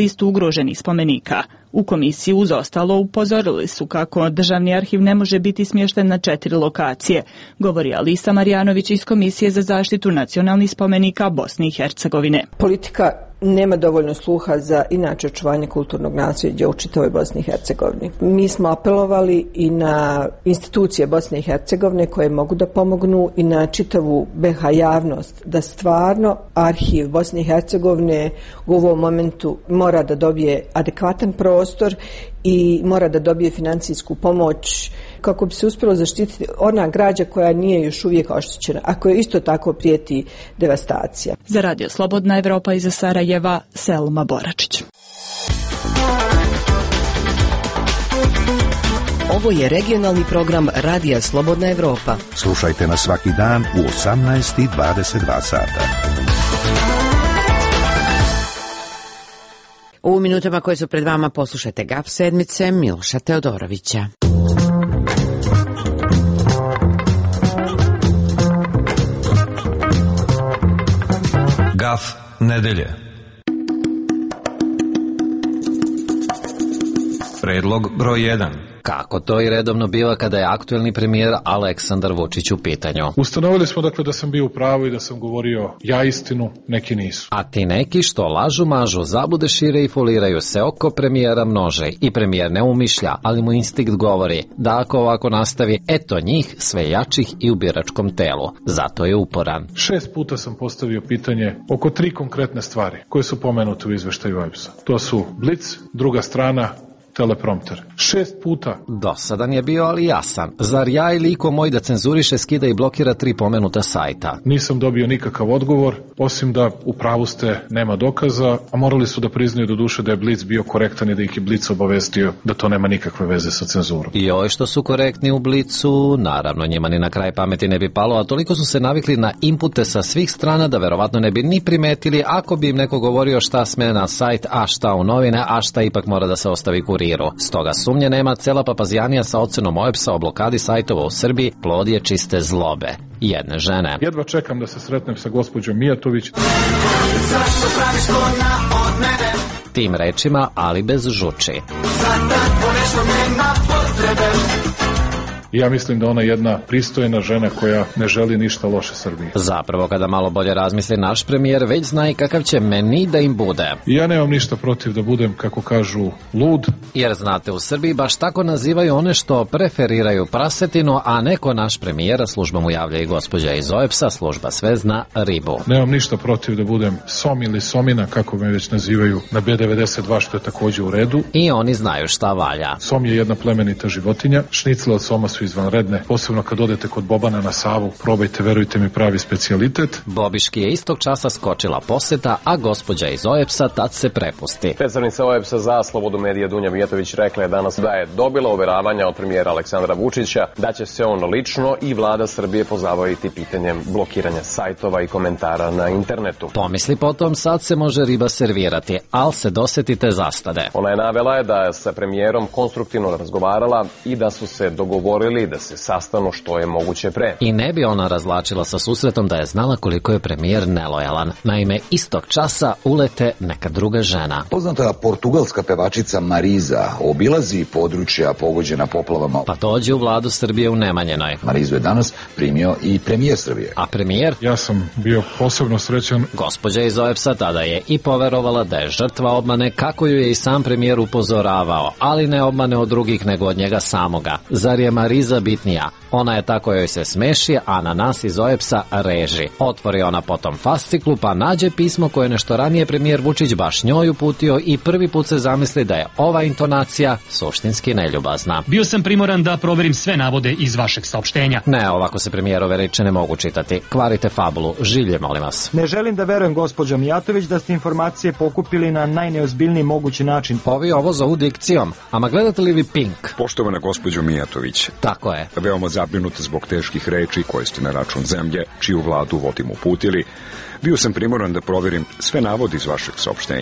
listu ugroženih spomenika. U komisiji uz ostalo upozorili su kako državni arhiv ne može biti smješten na 4 lokacije, govori Alisa Marjanović iz Komisije za zaštitu nacionalnih spomenika Bosne i Hercegovine. Politika nema dovoljno sluha za inače očuvanje kulturnog nasljeđa u čitavoj Bosni i Hercegovini. Mi smo apelovali i na institucije Bosne i Hercegovine koje mogu da pomognu i na čitavu BiH javnost da stvarno arhiv Bosne i Hercegovine u ovom momentu mora da dobije adekvatan prostor i mora da dobije financijsku pomoć kako bi se uspjelo zaštititi ona građa koja nije još uvijek oštećena, a koja isto tako prijeti devastacija. Za Radio Slobodna Evropa iz Sarajeva, Selma Boračić. Ovo je regionalni program Radija Slobodna Evropa. Slušajte nas svaki dan u 18:22 sata. U minutama koje su pred vama poslušajte GAF sedmice Miloša Teodorovića. GAF nedelje. Predlog broj 1. Kako to i redovno biva kada je aktuelni premijer Aleksandar Vučić u pitanju. Ustanovili smo dakle da sam bio u pravu i da sam govorio ja istinu, neki nisu. A ti neki što lažu, mažu, zablude šire i foliraju se oko premijera množe i premijer ne umišlja, ali mu instinkt govori da ako ovako nastavi, eto njih sve jačih i u biračkom telu. Zato je uporan. 6 puta sam postavio pitanje oko 3 konkretne stvari koje su pomenute u izveštaju OEBS-a. To su Blic, Druga strana, teleprompter. 6 puta. Dosadan je bio, ali jasan. Zar ja ili iko moj da cenzuriše, skida i blokira 3 pomenuta sajta? Nisam dobio nikakav odgovor, osim da u pravu ste, nema dokaza, a morali su da priznaju do duše da je Blic bio korektan i da ih je Blic obavestio da to nema nikakve veze sa cenzurom. I oj što su korektni u Blicu, naravno njima ni na kraj pameti ne bi palo, a toliko su se navikli na inpute sa svih strana da verovatno ne bi ni primetili ako bi im neko govorio šta sme na sajt, a šta u novine, a šta ipak mora da se ostavi kuriru. Stoga sumnje nema, cela papazijanija sa ocenom OEBS-a o blokadi sajtova u Srbiji plod je čiste zlobe jedne žene. Jedva čekam da se sretnem sa gospođom Mijatović. Tim rečima, ali bez žuči. I ja mislim da ona je jedna pristojna žena koja ne želi ništa loše Srbiji. Zapravo, kada malo bolje razmisli naš premijer, već zna i kakav će meni da im bude. I ja nemam ništa protiv da budem, kako kažu, lud. Jer znate, u Srbiji baš tako nazivaju one što preferiraju prasetinu, a neko naš premijera, služba mu javlja i gospođa iz OEBS-a, služba sve zna, ribu. Nemam ništa protiv da budem som ili somina, kako me već nazivaju na B92, što je takođe u redu. I oni znaju šta valja. Som je jedna plemenita životinja, šnicle od soma su izvanredne, posebno kad odete kod Bobana na Savu, probajte, verujte mi, pravi specijalitet. Bobiški je istog časa skočila poseta, a gospođa iz OEBS-a tad se prepusti. Predstavnica OEBS-a za slobodu medija Dunja Mijatović rekla je danas da je dobila uveravanja od premijera Aleksandra Vučića da će se on lično i vlada Srbije pozabaviti pitanjem blokiranja sajtova i komentara na internetu. Pomisli potom, sad se može riba servirati, ali se dosetite zastade. Ona je navela da je sa premijerom konstruktivno razgovarala i da su se dogovorili da se sastanu što je moguće pre. I ne bi ona razvlačila sa susretom da je znala koliko je premijer nelojalan. Naime, istog časa ulete neka druga žena. Poznata portugalska pevačica Mariza obilazi područja pogođena poplavama. Pa dođe u vladu Srbije u Nemanjenoj. Marizu je danas primio i premijer Srbije. A premijer? Ja sam bio posebno srećan. Gospođa iz OEBS-a tada je i poverovala da je žrtva obmane, kako ju je i sam premijer upozoravao, ali ne obmane od drugih nego od njega samoga. Zar je Mariza bitnija? Ona je ta kojoj se smeši, a na nas iz OEBS-a reži. Otvori ona potom fasciklu, pa nađe pismo koje nešto ranije premijer Vučić baš njoj uputio i prvi put se zamisli da je ova intonacija suštinski neljubazna. Bio sam primoran da proverim sve navode iz vašeg saopštenja. Ne, ovako se premijerove reči ne mogu čitati. Kvarite fabulu. Življe, molim vas. Ne želim da verujem, gospođo Mijatović, da ste informacije pokupili na najneozbiljniji mogući način. Ovi ovo zovu dikcijom. Ama gledate li vi Pink? Poštovana gospođo Mijatović. Tako je. Veoma zabrinuta zbog teških reči koje ste na račun zemlje, čiju vladu vodim uputili, bio sam primoran da proverim sve navode iz vašeg saopštenja.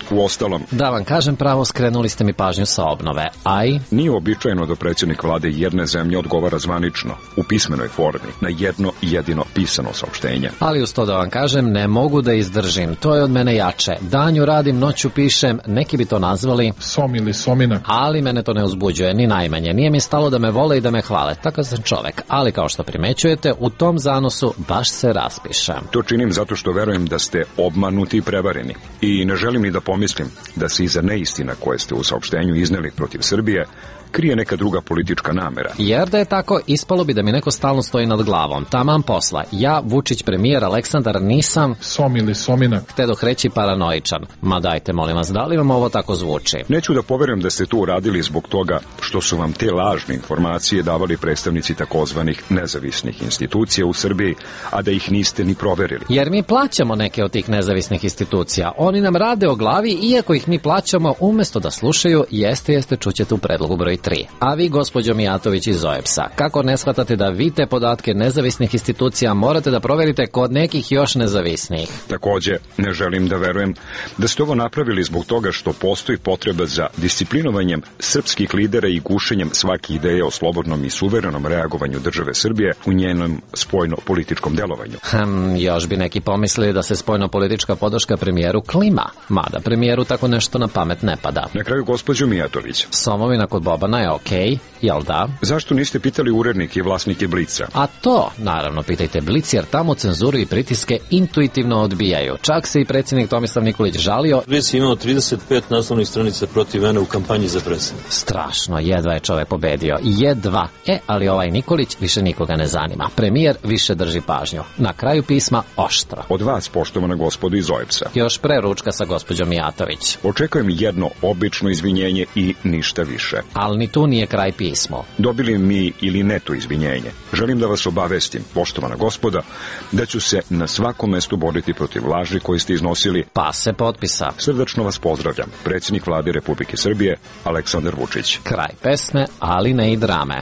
Uostalom, da vam kažem pravo, skrenuli ste mi pažnju sa obnove, nije običajno da predsjednik vlade jedne zemlje odgovara zvanično, u pismenoj formi, na jedno jedino pisano saopštenje. Ali uz to da vam kažem, ne mogu da izdržim, to je od mene jače. Danju radim, noću pišem, neki bi to nazvali som ili somina. Ali mene to ne uzbuđuje, ni najmanje. Nije mi stalo da me vole i da me hvale, takav sam čovek. Ali kao što primećujete, u tom zanosu baš se raspišem. To činim zato što verujem da ste obmanuti i prevareni. I ne želim ni da pomislim da se iza neistina koje ste u saopštenju izneli protiv Srbije krije neka druga politička namera. Jer da je tako, ispalo bi da mi neko stalno stoji nad glavom. Taman posla. Ja, Vučić, premijer, Aleksandar, nisam som ili somina. Htedoh reći paranoičan. Ma dajte, molim vas, da li vam ovo tako zvuči? Neću da poverujem da ste to uradili zbog toga što su vam te lažne informacije davali predstavnici takozvanih nezavisnih institucija u Srbiji, a da ih niste ni proverili. Jer mi plaćamo neke od tih nezavisnih institucija. Oni nam rade o glavi, iako ih mi plaćamo, umesto da slušaju, jeste, čućete u predlogu broj 3. A vi, gospođo Mijatović iz OEBS-a, kako ne shvatate da vi te podatke nezavisnih institucija morate da proverite kod nekih još nezavisnih? Takođe, ne želim da verujem da ste ovo napravili zbog toga što postoji potreba za disciplinovanjem srpskih lidera i gušenjem svake ideje o slobodnom i suverenom reagovanju države Srbije u njenom spoljno-političkom delovanju. Još bi neki pomislili da se spoljno-politička podrška premijeru klima, mada premijeru tako nešto na pamet ne pada. Na kraju, gospođo Mijatović, somovina kod Bobana je okej, jel da? Zašto niste pitali urednike i vlasnike Blica? A to, naravno, pitajte Blic, jer tamo cenzuru i pritiske intuitivno odbijaju. Čak se i predsjednik Tomislav Nikolić žalio. Blic je imao 35 naslovnih stranica protiv mene u kampanji za predsjednika. Strašno, jedva je čovek pobedio. Jedva. Ali ovaj Nikolić više nikoga ne zanima. Premijer više drži pažnju. Na kraju pisma oštro. Od vas, poštovana gospodo iz OEBS-a. Još pre ručka sa gospođom Mijatović. Očekujem jedno obično izvinjenje i ništa više. Ali ni tu nije kraj pismo. Dobili mi ili ne to izvinjenje, želim da vas obavestim, poštovana gospoda, da ću se na svakom mestu boriti protiv laži koje ste iznosili. Pa se potpisa. Srdačno vas pozdravljam, predsjednik vlade Republike Srbije, Aleksandar Vučić. Kraj pesme, ali ne i drame.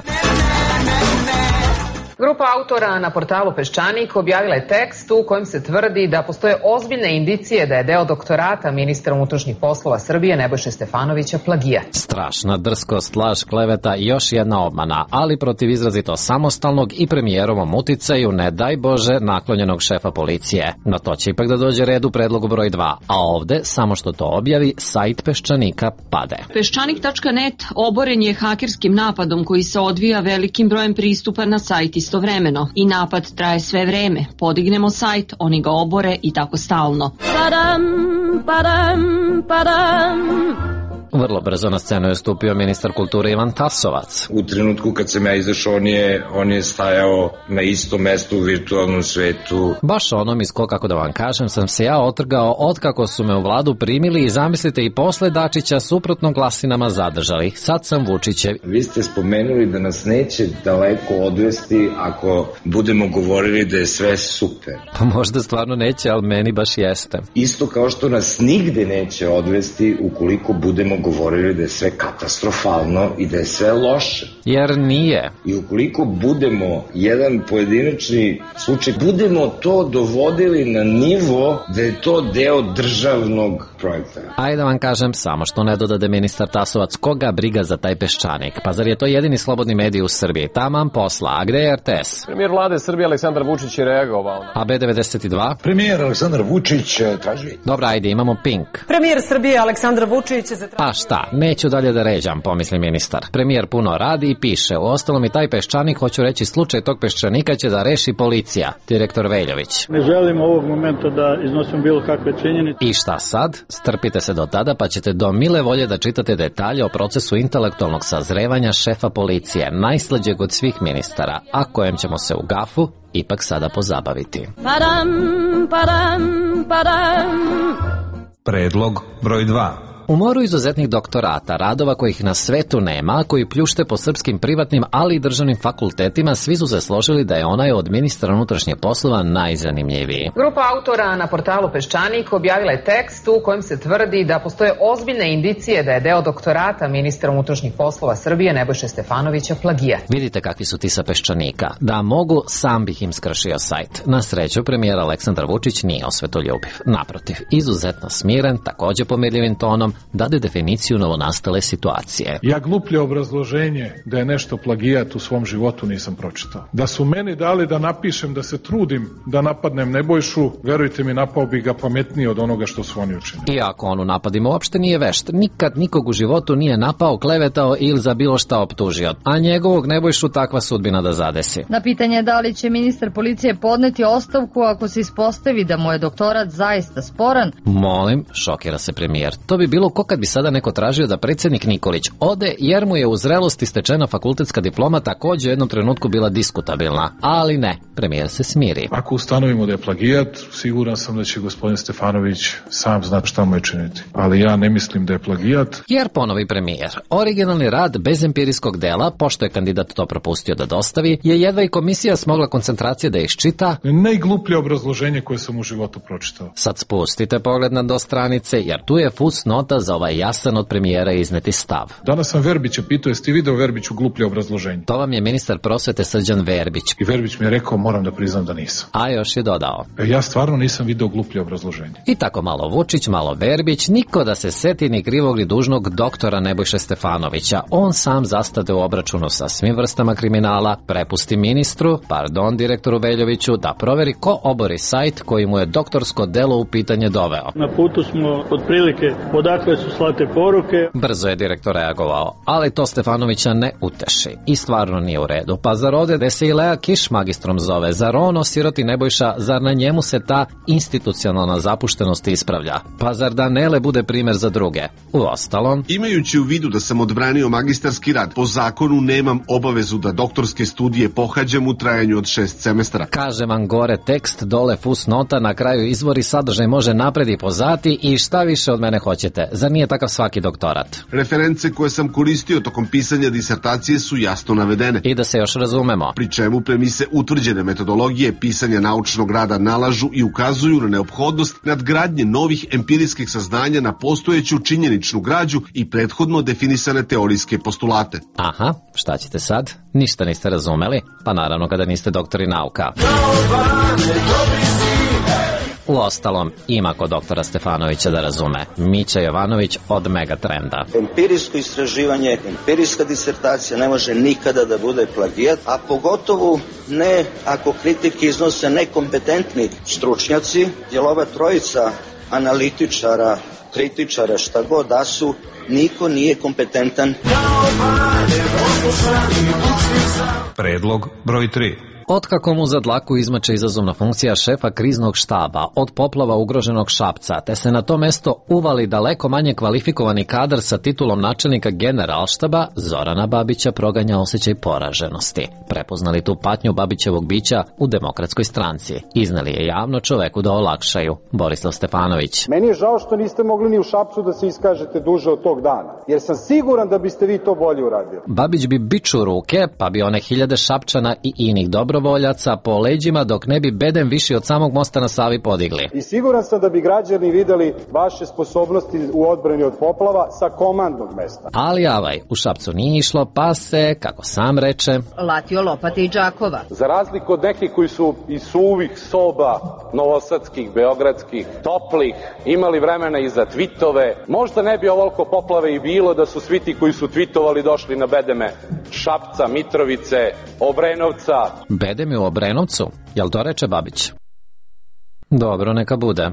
Grupa autora na portalu Peščanik objavila je tekst u kojem se tvrdi da postoje ozbiljne indicije da je deo doktorata ministra unutrašnjih poslova Srbije Nebojše Stefanovića plagijat. Strašna drskost, laž, kleveta i još jedna obmana, ali protiv izrazito samostalnog i premijerovom uticaju, ne daj Bože, naklonjenog šefa policije. No to će ipak da dođe red u predlogu broj 2, a ovde, samo što to objavi, sajt Peščanika pade. Peščanik.net oboren je hakerskim napadom koji se odvija velikim brojem pristupa na sajt istovremeno i napad traje sve vreme. Podignemo sajt, oni ga obore i tako stalno. Vrlo brzo na scenu je stupio ministar kulture Ivan Tasovac. U trenutku kad sam ja izašao, on je stajao na istom mestu u virtualnom svetu. Baš onom iz ko, kako da vam kažem, sam se ja otrgao otkako su me u vladu primili i zamislite i posle Dačića suprotno glasinama zadržali. Sad sam Vučićev. Vi ste spomenuli da nas neće daleko odvesti ako budemo govorili da je sve super. Pa možda stvarno neće, ali meni baš jeste. Isto kao što nas nigde neće odvesti ukoliko budemo govorili da je sve katastrofalno i da je sve loše. Jer nije. I ukoliko budemo jedan pojedinačni slučaj, budemo to dovodili na nivo da je to deo državnog projekta. Ajde da vam kažem, samo što ne dodade ministar Tasovac, koga briga za taj Peščanik? Pa zar je to jedini slobodni medij u Srbiji? Taman posla, a gde je RTS? Premijer vlade Srbije Aleksandar Vučić je reagovao na... A B92? Premijer Aleksandar Vučić traži... Dobra, ajde, imamo Pink. Premijer Srbije Aleksandar Vučić... Pa šta, neću dalje da ređam, pomisli ministar. Premijer puno radi i piše. Uostalom i taj Peščanik, hoću reći, slučaj tog Peščanika će da reši policija. Direktor Veljović. Ne želim ovog momenta da iznosim bilo kakve činjenice. I šta sad? Strpite se do tada pa ćete do mile volje da čitate detalje o procesu intelektualnog sazrevanja šefa policije, najslađeg od svih ministara, a kojem ćemo se u gafu ipak sada pozabaviti. Predlog broj 2. U moru izuzetnih doktorata, radova kojih na svetu nema, koji pljušte po srpskim privatnim, ali i državnim fakultetima, svi su se složili da je onaj od ministra unutrašnjih poslova najzanimljiviji. Grupa autora na portalu Peščanik objavila je tekst u kojem se tvrdi da postoje ozbiljne indicije da je deo doktorata ministra unutrašnjih poslova Srbije Nebojše Stefanovića plagijat. Vidite kakvi su ti sa Peščanika. Da mogu, sam bih im skršio sajt. Na sreću, premijer Aleksandar Vučić nije osvetoljubiv. Naprotiv, izuzetno smiren, takođe pomirljivim tonom, dade definiciju novonastale situacije. Ja gluplje obrazloženje da je nešto plagijat u svom životu nisam pročitao. Da su meni dali da napišem, da se trudim da napadnem Nebojšu, verujte mi, napao bi ga pametnije od onoga što su oni učinili. Iako on u napadima uopšte nije vešt, nikad nikog u životu nije napao, klevetao ili za bilo šta optužio, a njegovog Nebojšu takva sudbina da zadesi. Na pitanje da li će ministar policije podneti ostavku ako se ispostavi da mu je doktorat zaista sporan. Molim, šokira se premijer. To bi bilo ko kad bi sada neko tražio da predsjednik Nikolić ode jer mu je u zrelosti stečena fakultetska diploma takođe u jednom trenutku bila diskutabilna. Ali ne, premijer se smiri. Ako ustanovimo da je plagijat, siguran sam da će gospodin Stefanović sam znati šta mu je činiti. Ali ja ne mislim da je plagijat. Jer, ponovi premijer, originalni rad bez empirijskog dela, pošto je kandidat to propustio da dostavi, je jedva i komisija smogla koncentracije da iščita. Najgluplje obrazloženje koje sam u životu pročitao. Sad spustite pogled na do stranice, jer tu je fusnota za ovaj jasan od premijera izneti stav. Danas sam Verbića pitao, jesi ti video Verbiću gluplje obrazloženje? To vam je ministar prosvete Srđan Verbić. I Verbić mi je rekao, moram da priznam da nisam. A još je dodao. Ja stvarno nisam video gluplje obrazloženje. I tako malo Vučić, malo Verbić, niko da se seti ni krivog ni dužnog doktora Nebojše Stefanovića. On sam zastade u obračunu sa svim vrstama kriminala, prepusti ministru, direktoru Veljoviću, da proveri ko obori sajt koji mu je doktorsko delo u pitanje doveo. Na putu smo otprilike odakle su slate poruke. Brzo je direktor reagovao, ali to Stefanovića ne uteši. I stvarno nije u redu. Pa zar ode da se i Lea Kiš magistrom zove? Zar on osiroti Nebojša? Zar na njemu se ta institucionalna zapuštenost ispravlja? Pa zar da Nele bude primer za druge? Uostalom, imajući u vidu da sam odbranio magistarski rad, po zakonu nemam obavezu da doktorske studije pohađam u trajanju od 6 semestara. Kaže vam gore tekst, dole fusnota, na kraju izvori, sadržaj može napred i pozati i šta više od mene hoćete. Zar nije takav svaki doktorat? Reference koje sam koristio tokom pisanja disertacije su jasno navedene. I da se još razumemo. Pri čemu premise utvrđene metodologije pisanja naučnog rada nalažu i ukazuju na neophodnost nadgradnje novih empirijskih saznanja na postojeću činjeničnu građu i prethodno definisane teorijske postulate. Aha, šta ćete sad? Ništa niste razumeli? Pa naravno kada niste doktori nauka. Uostalom, ima kod doktora Stefanovića da razume. Mića Jovanović od Megatrenda. Empirijsko istraživanje, empirijska disertacija ne može nikada da bude plagijat, a pogotovo ne ako kritike iznose nekompetentni stručnjaci, jer ova trojica analitičara, kritičara, šta god da su, niko nije kompetentan. Predlog broj 3. Otkako mu za dlaku izmače izazovna funkcija šefa kriznog štaba od poplava ugroženog Šapca, te se na to mesto uvali daleko manje kvalifikovani kadar sa titulom načelnika generalštaba, Zorana Babića proganja osjećaj poraženosti. Prepoznali tu patnju Babićevog bića u Demokratskoj stranci. Izneli je javno čoveku da olakšaju. Borislav Stefanović. Meni je žao što niste mogli ni u Šapcu da se iskažete duže od tog dana, jer sam siguran da biste vi to bolje uradili. Babić bi biču ruke, pa bi one hiljade Šapčana i inih dobrovoljaca po leđima dok ne bi bedem viši od samog mosta na Savi podigli. I siguran sam da bi građani videli vaše sposobnosti u odbrani od poplava sa komandnog mesta. Ali avaj, u Šapcu nije išlo, pa se, kako sam reče, latio lopate i džakova. Za razliku od nekih koji su iz suvih soba, novosadskih, beogradskih, toplih, imali vremena i za tvitove, možda ne bi ovoliko poplave i bilo da su svi ti koji su tvitovali došli na bedeme Šapca, Mitrovice, Obrenovca. Bedemi u Obrenovcu? Jel to reče Babić? Dobro, neka bude.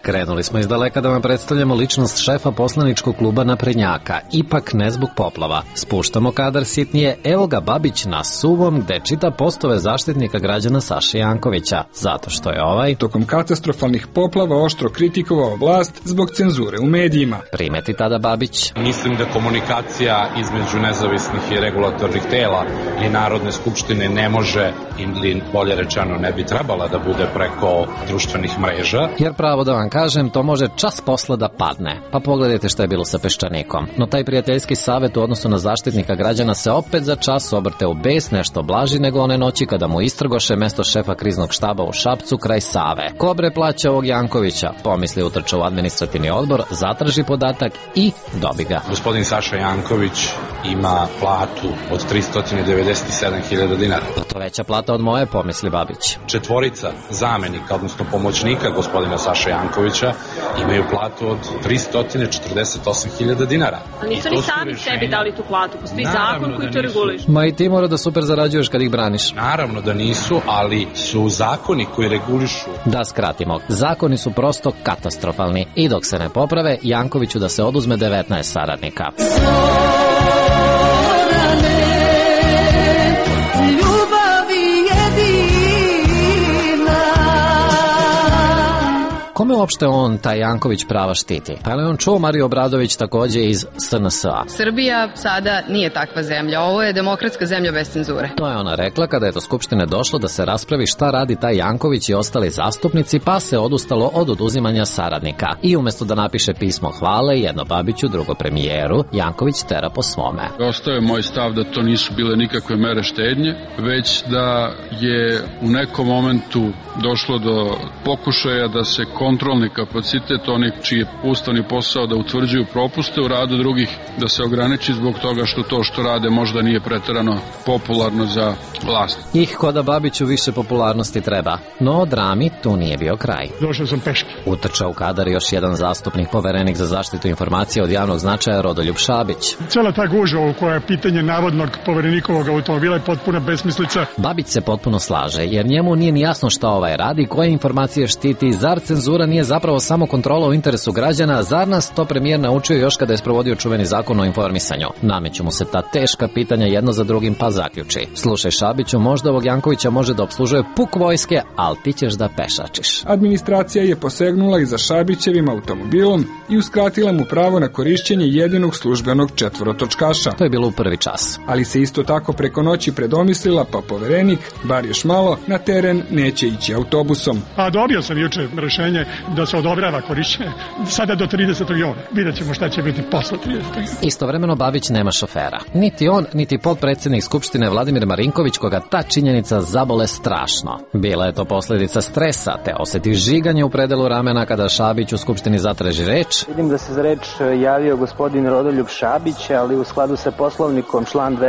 Krenuli smo iz daleka da vam predstavljamo ličnost šefa poslaničkog kluba naprednjaka, ipak ne zbog poplava. Spuštamo kadar sitnije, evo ga Babić na Suvom gde čita postove zaštitnika građana Saše Jankovića, zato što je ovaj tokom katastrofalnih poplava oštro kritikovao vlast zbog cenzure u medijima. Primeti tada Babić. Mislim da komunikacija između nezavisnih i regulatornih tela i Narodne skupštine ne može, ili bolje rečeno ne bi trebala da bude preko društvenih mreža. Jer pravo da vam kažem, to može čas posla da padne. Pa pogledajte šta je bilo sa Peščanikom. No taj prijateljski savjet u odnosu na zaštitnika građana se opet za čas obrte u bes, nešto blaži nego one noći kada mu istrgoše mesto šefa kriznog štaba u Šapcu kraj Save. Ko bre plaća ovog Jankovića? Pomisli, utrča u administrativni odbor, zatraži podatak i dobi ga. Gospodin Saša Janković ima platu od 397.000 dinara. To veća plata od moje, pomisli Babić. Četvorica zamenika, odnosno pomoćnika gospodina Saša Jankovića imaju platu od 348.000 dinara. Nisu ni sami sebi dali tu platu, postoji zakon koji to reguliše. Ma i ti mora da super zarađuješ kad ih braniš. Naravno da nisu, ali su zakoni koji regulišu. Da skratimo, zakoni su prosto katastrofalni i dok se ne poprave, Jankoviću da se oduzme 19 saradnika. Kome uopšte on, taj Janković, prava štiti? Pa je on čuo Mariju Obradović takođe iz SNS-a? Srbija sada nije takva zemlja, ovo je demokratska zemlja bez cenzure. To je ona rekla kada je do Skupštine došlo da se raspravi šta radi taj Janković i ostali zastupnici, pa se odustalo od oduzimanja saradnika. I umesto da napiše pismo hvale, jedno Babiću, drugo premijeru, Janković tera po svome. Ostao je moj stav da to nisu bile nikakve mere štednje, već da je u nekom momentu došlo do pokušaja da se kontrolni kapacitet onih čiji je ustavni posao da utvrđuju propuste u radu drugih, da se ograniči zbog toga što to što rade možda nije preterano popularno za vlast. Ih ko da Babiću više popularnosti treba. No drami tu nije bio kraj. Došao sam peške. Utrčao u kadar još jedan zastupnik, poverenik za zaštitu informacija od javnog značaja Rodoljub Šabić. Cela ta gužva u koja je pitanje navodnog poverenikovog automobila je potpuna besmislica. Babić se potpuno slaže, jer njemu nije ni jasno šta ovaj radi, koje informacije štiti, zar cenzura nije zapravo samo kontrola u interesu građana, zar nas to premijer naučio još kada je sprovodio čuveni zakon o informisanju. Nameću mu se ta teška pitanja jedno za drugim, pa zaključi. Slušaj Šabiću, možda ovog Jankovića može da opslužuje puk vojske, ali ti ćeš da pešačiš. Administracija je posegnula i za Šabićevim automobilom i uskratila mu pravo na korišćenje jedinog službenog četvorotočkaša. To je bilo u prvi čas. Ali se isto tako preko noći predomislila, pa poverenik, bar još malo, na teren neće ići autobusom. A dobio sam juče rešenje da se odobrava korišćenje sada do 30. juna. Vidjet ćemo šta će biti posle 30. Istovremeno Babić nema šofera. Niti on, niti potpredsednik Skupštine Vladimir Marinković, koga ta činjenica zabole strašno. Bila je to posledica stresa, te oseti žiganje u predelu ramena kada Šabić u Skupštini zatraži reč. Vidim da se za reč javio gospodin Rodoljub Šabić, ali u skladu sa poslovnikom član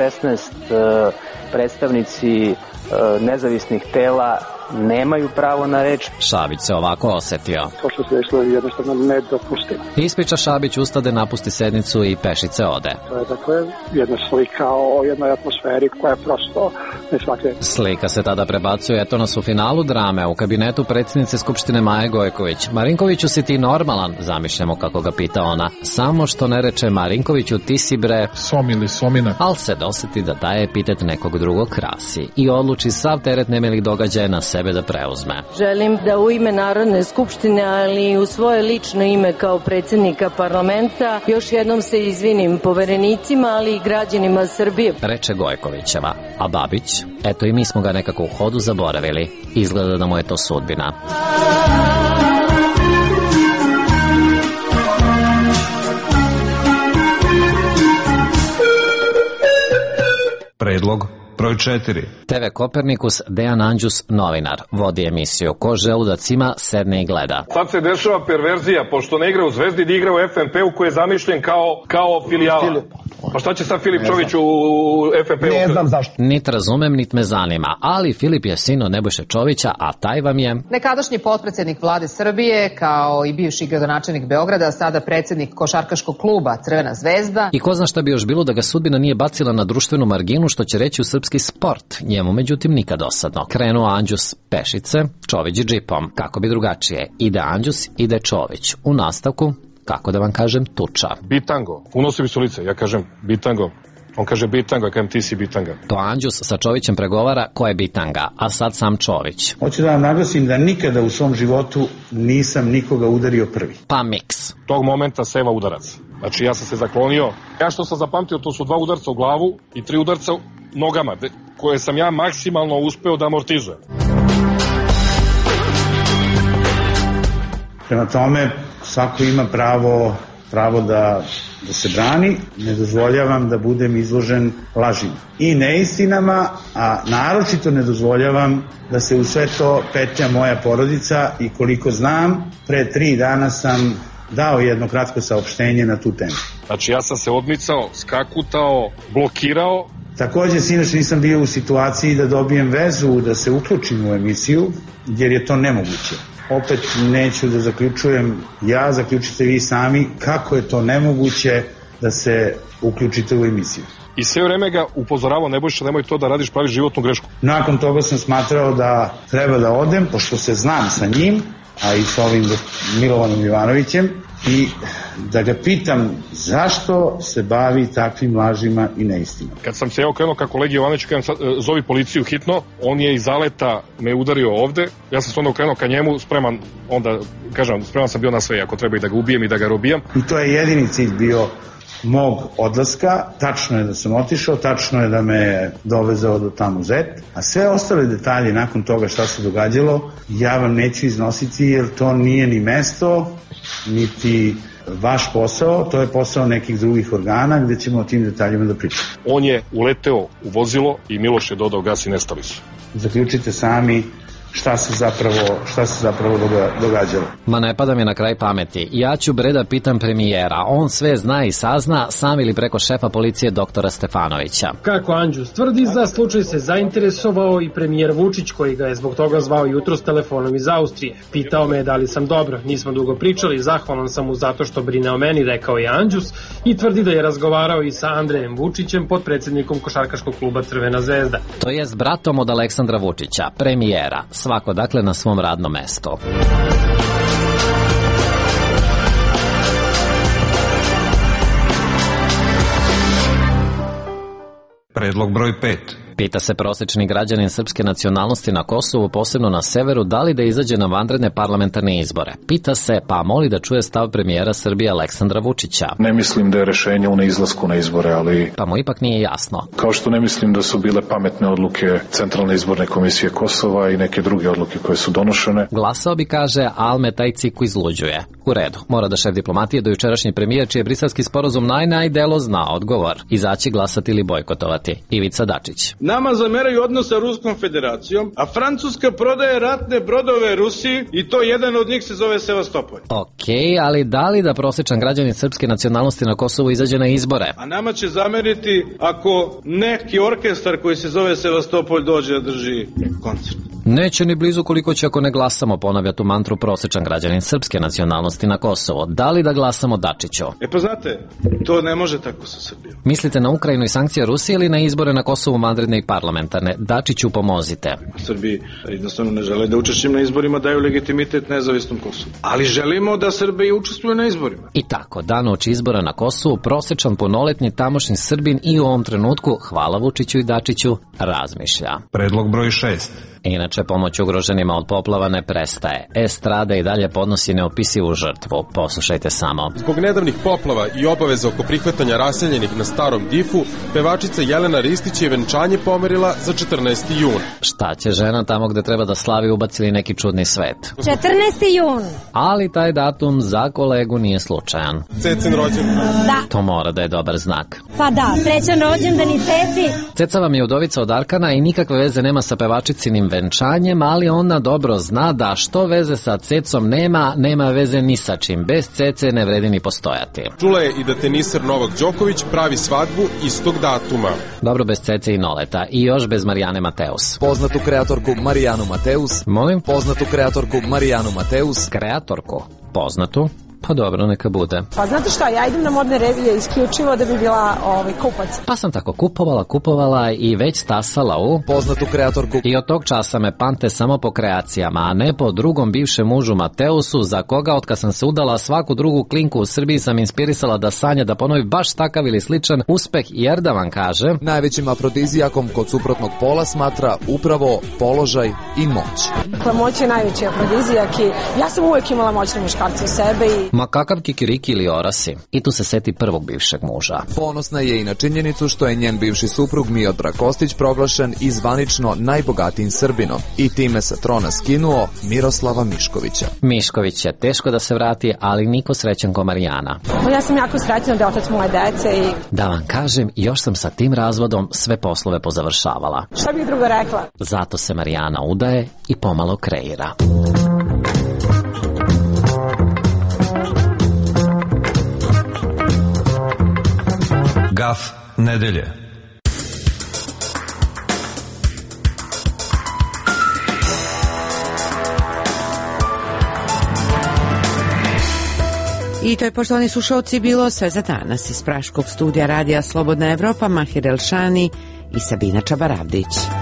216 predstavnici nezavisnih tela nemaju pravo na reč. Šabić se ovako osetio. To što se dešlo je jednostavno nedopustivo. Ispriča Šabić, ustade, napusti sednicu i pešice ode. To je dakle jedna slika o jednoj atmosferi koja je prosto neshvatljiva. Slika se tada prebacuje eto nas u finalu drame u kabinetu predsjednice Skupštine Maje Gojković. Marinkoviću, si ti normalan? Zamišljamo kako ga pita ona. Samo što ne reče Marinkoviću, ti si bre som ili somina. Al se doseti da taj epitet nekog drugog krasi i odluči sav teret nemilih događaja na sebe da preuzme. Želim da u ime Narodne skupštine, ali i u svoje lično ime kao predsjednika parlamenta, još jednom se izvinim poverenicima, ali i građanima Srbije. Reče Gojkovićeva. A Babić? Eto i mi smo ga nekako u hodu zaboravili. Izgleda da mu je to sudbina. Predlog broj 4. TV Kopernikus, Dejan Anđus, novinar, vodi emisiju. Ko želudac ima, sedne i gleda. Sad se dešava perverzija, pošto ne igra u Zvezdi, da igra u FNP-u koji je zamišljen kao filijala. Pa šta će sad Filip Čović u FNP-u? Ne znam zašto. Nit razumem, nit me zanima, ali Filip je sin od Nebojše Čovića, a taj vam je... Nekadašnji potpredsjednik vlade Srbije, kao i bivši gradonačelnik Beograda, sada predsjednik košarkaškog kluba Crvena zvezda. I ko zna šta bi još bilo da ga sudbina nije bacila na društvenu marginu, što će reći u srpskim zimski sport, njemu međutim nikad dosadno. Krenuo Anđus pešice, Čović džipom. Kako bi drugačije? Ide Anđus, ide Čović. U nastavku, kako da vam kažem, tuča. Bitango, unosi mi su lice, ja kažem bitango. On kaže bitanga, ja kažem ti si bitanga. To Anđus sa Čovićem pregovara ko je bitanga, a sad sam Čović. Hoću da vam naglasim da nikada u svom životu nisam nikoga udario prvi. Pa miks. Tog momenta seva udarac. Znači ja sam se zaklonio. Ja što sam zapamtio, to su 2 udarca u glavu i 3 udarca nogama, koje sam ja maksimalno uspeo da amortizujem. Prema tome, svako ima pravo da se brani, ne dozvoljavam da budem izložen lažima i neistinama, a naročito ne dozvoljavam da se u sve to petlja moja porodica i koliko znam, pre 3 dana sam dao jedno kratko saopštenje na tu temu. Znači ja sam se odmicao, skakutao, blokirao. Takođe, sinoć nisam bio u situaciji da dobijem vezu, da se uključim u emisiju, jer je to nemoguće. Opet neću da zaključujem ja, zaključite vi sami kako je to nemoguće da se uključite u emisiju. I sve vreme ga upozoravao, Nebojša, nemoj to da radiš, praviš životnu grešku. Nakon toga sam smatrao da treba da odem, pošto se znam sa njim, a i sa ovim Milovanom Ivanovićem, i da ga pitam zašto se bavi takvim lažima i neistinom. Kad sam se okrenuo ka kolegi Jovanoviću, kažem, zovi policiju hitno, on je iz zaleta me udario ovde, ja sam se onda okrenuo ka njemu, spreman, onda, kažem, spreman sam bio na sve, ako treba i da ga ubijem i da ga robijam. I to je jedini cilj bio mog odlaska, tačno je da sam otišao, tačno je da me je dovezao do tamo Zet, a sve ostale detalje nakon toga šta se događalo, ja vam neću iznositi jer to nije ni mesto, niti vaš posao, to je posao nekih drugih organa gde ćemo o tim detaljima da pričamo. On je uleteo u vozilo i Miloš je dodao gas i nestali su. Zaključite sami šta se zapravo događalo. Ma ne pada mi na kraj pameti. Ja ću da pitam premijera. On sve zna i sazna, sam ili preko šefa policije doktora Stefanovića. Kako Anđus tvrdi, za slučaj se zainteresovao i premijer Vučić, koji ga je zbog toga zvao jutros telefonom iz Austrije. Pitao me da li sam dobro, nismo dugo pričali, zahvalan sam mu zato što brine o meni, rekao je Anđus, i tvrdi da je razgovarao i sa Andrejem Vučićem, podpredsednikom košarkaškog kluba Crvena zvezda. To jest bratom od Aleksandra Vučića, premijera. Svako dakle na svom radnom mestu. Predlog broj 5. Pita se prosečni građanin srpske nacionalnosti na Kosovu, posebno na severu, da li da izađe na vanredne parlamentarne izbore. Pita se, pa moli da čuje stav premijera Srbije Aleksandra Vučića. Ne mislim da je rešenje u neizlasku na izbore, ali... Pa mu ipak nije jasno. Kao što ne mislim da su bile pametne odluke Centralne izborne komisije Kosova i neke druge odluke koje su donošene. Glasao bi, kaže, Alme taj ciku izluđuje. U redu, mora da šef diplomatije do jučerašnji premijer, čiji je briselski sporazum najdelo zna odgovor. Izaći glasati ili bojkotovati. Ivica Dačić. Nama zameraju odnos sa Ruskom federacijom, a Francuska prodaje ratne brodove Rusiji i to jedan od njih se zove Sevastopol. Okej, ali da li da prosječan građanin srpske nacionalnosti na Kosovu izađe na izbore? A nama će zameriti ako neki orkestar koji se zove Sevastopol dođe da drži koncert. Neće ni blizu koliko će ako ne glasamo, ponavlja tu mantru prosječan građanin srpske nacionalnosti na Kosovo. Da li da glasamo Dačiću? Pa znate, to ne može tako sa Srbijom. Mislite na Ukrajinu i sankcije Rusije ili na izbore na Kosovu vanredne i parlamentarne? Dačiću, pomozite. Srbiji jednostavno ne žele da učešćem na izborima daju legitimitet nezavisnom Kosovu. Ali želimo da Srbiji učestvuju na izborima. I tako, dan uoči izbora na Kosovu, prosječan punoletni tamošnji Srbin i u ovom trenutku, hvala Vučiću i Dačiću, razmišlja. Predlog broj 6. Inače, pomoć ugroženima od poplava ne prestaje. Estrada i dalje podnosi neopisivu žrtvu. Poslušajte samo. Zbog nedavnih poplava i obaveza oko prihvatanja raseljenih na Starom Difu, pevačica Jelena Ristić je venčanje pomerila za 14. jun. Šta će žena tamo gde treba da slavi ubacili neki čudni svet? 14. jun. Ali taj datum za kolegu nije slučajan. Cecin rođendan. Da. To mora da je dobar znak. Pa da, srećan rođendan i Ceci. Ceca vam je udovica od Arkana i nikakve veze nema sa pevačicinim venčanjem, ali ona dobro zna da što veze sa Cecom nema veze ni sa čim. Bez Cece ne vredi ni postojati. Čula je i da teniser Novak Đoković pravi svadbu istog datuma. Dobro, bez Cece i Noleta i još bez Marijane Mateus. Poznatu kreatorku Marijanu Mateus. Molim? Poznatu kreatorku Marijanu Mateus. Kreatorku? Poznatu? Pa dobro, neka bude. Pa znate šta, ja idem na modne revije isključivo da bi bila kupac. Pa sam tako kupovala i već stasala u poznatu kreatorku. I od tog časa me pamte samo po kreacijama, a ne po drugom bivšem mužu Mateusu, za koga otkad sam se udala svaku drugu klinku u Srbiji sam inspirisala da sanja da ponovi baš takav ili sličan uspeh, jer da vam kaže, najvećim afrodizijakom kod suprotnog pola smatra upravo položaj i moć. Moć je najveći afrodizijak i ja sam uvijek imala moćne muškarce u sebe i... Ma kakav kikiriki ili orasi. I tu se seti prvog bivšeg muža. Ponosna je i na činjenicu što je njen bivši suprug Miodrag Kostić proglašen i zvanično najbogatijim Srbinom i time sa trona skinuo Miroslava Miškovića. Mišković je teško da se vrati, ali niko srećan ko Marijana. Ja sam jako srećna da je otac moje dece i... Da vam kažem, još sam sa tim razvodom sve poslove pozavršavala. Šta bih drugo rekla? Zato se Marijana udaje i pomalo kreira. Gaf nedelje. I to je, poštovani slušalci, bilo sve za danas. Iz Praškog studija Radija Slobodna Evropa, Mahir Elšani i Sabina Čabaravdić.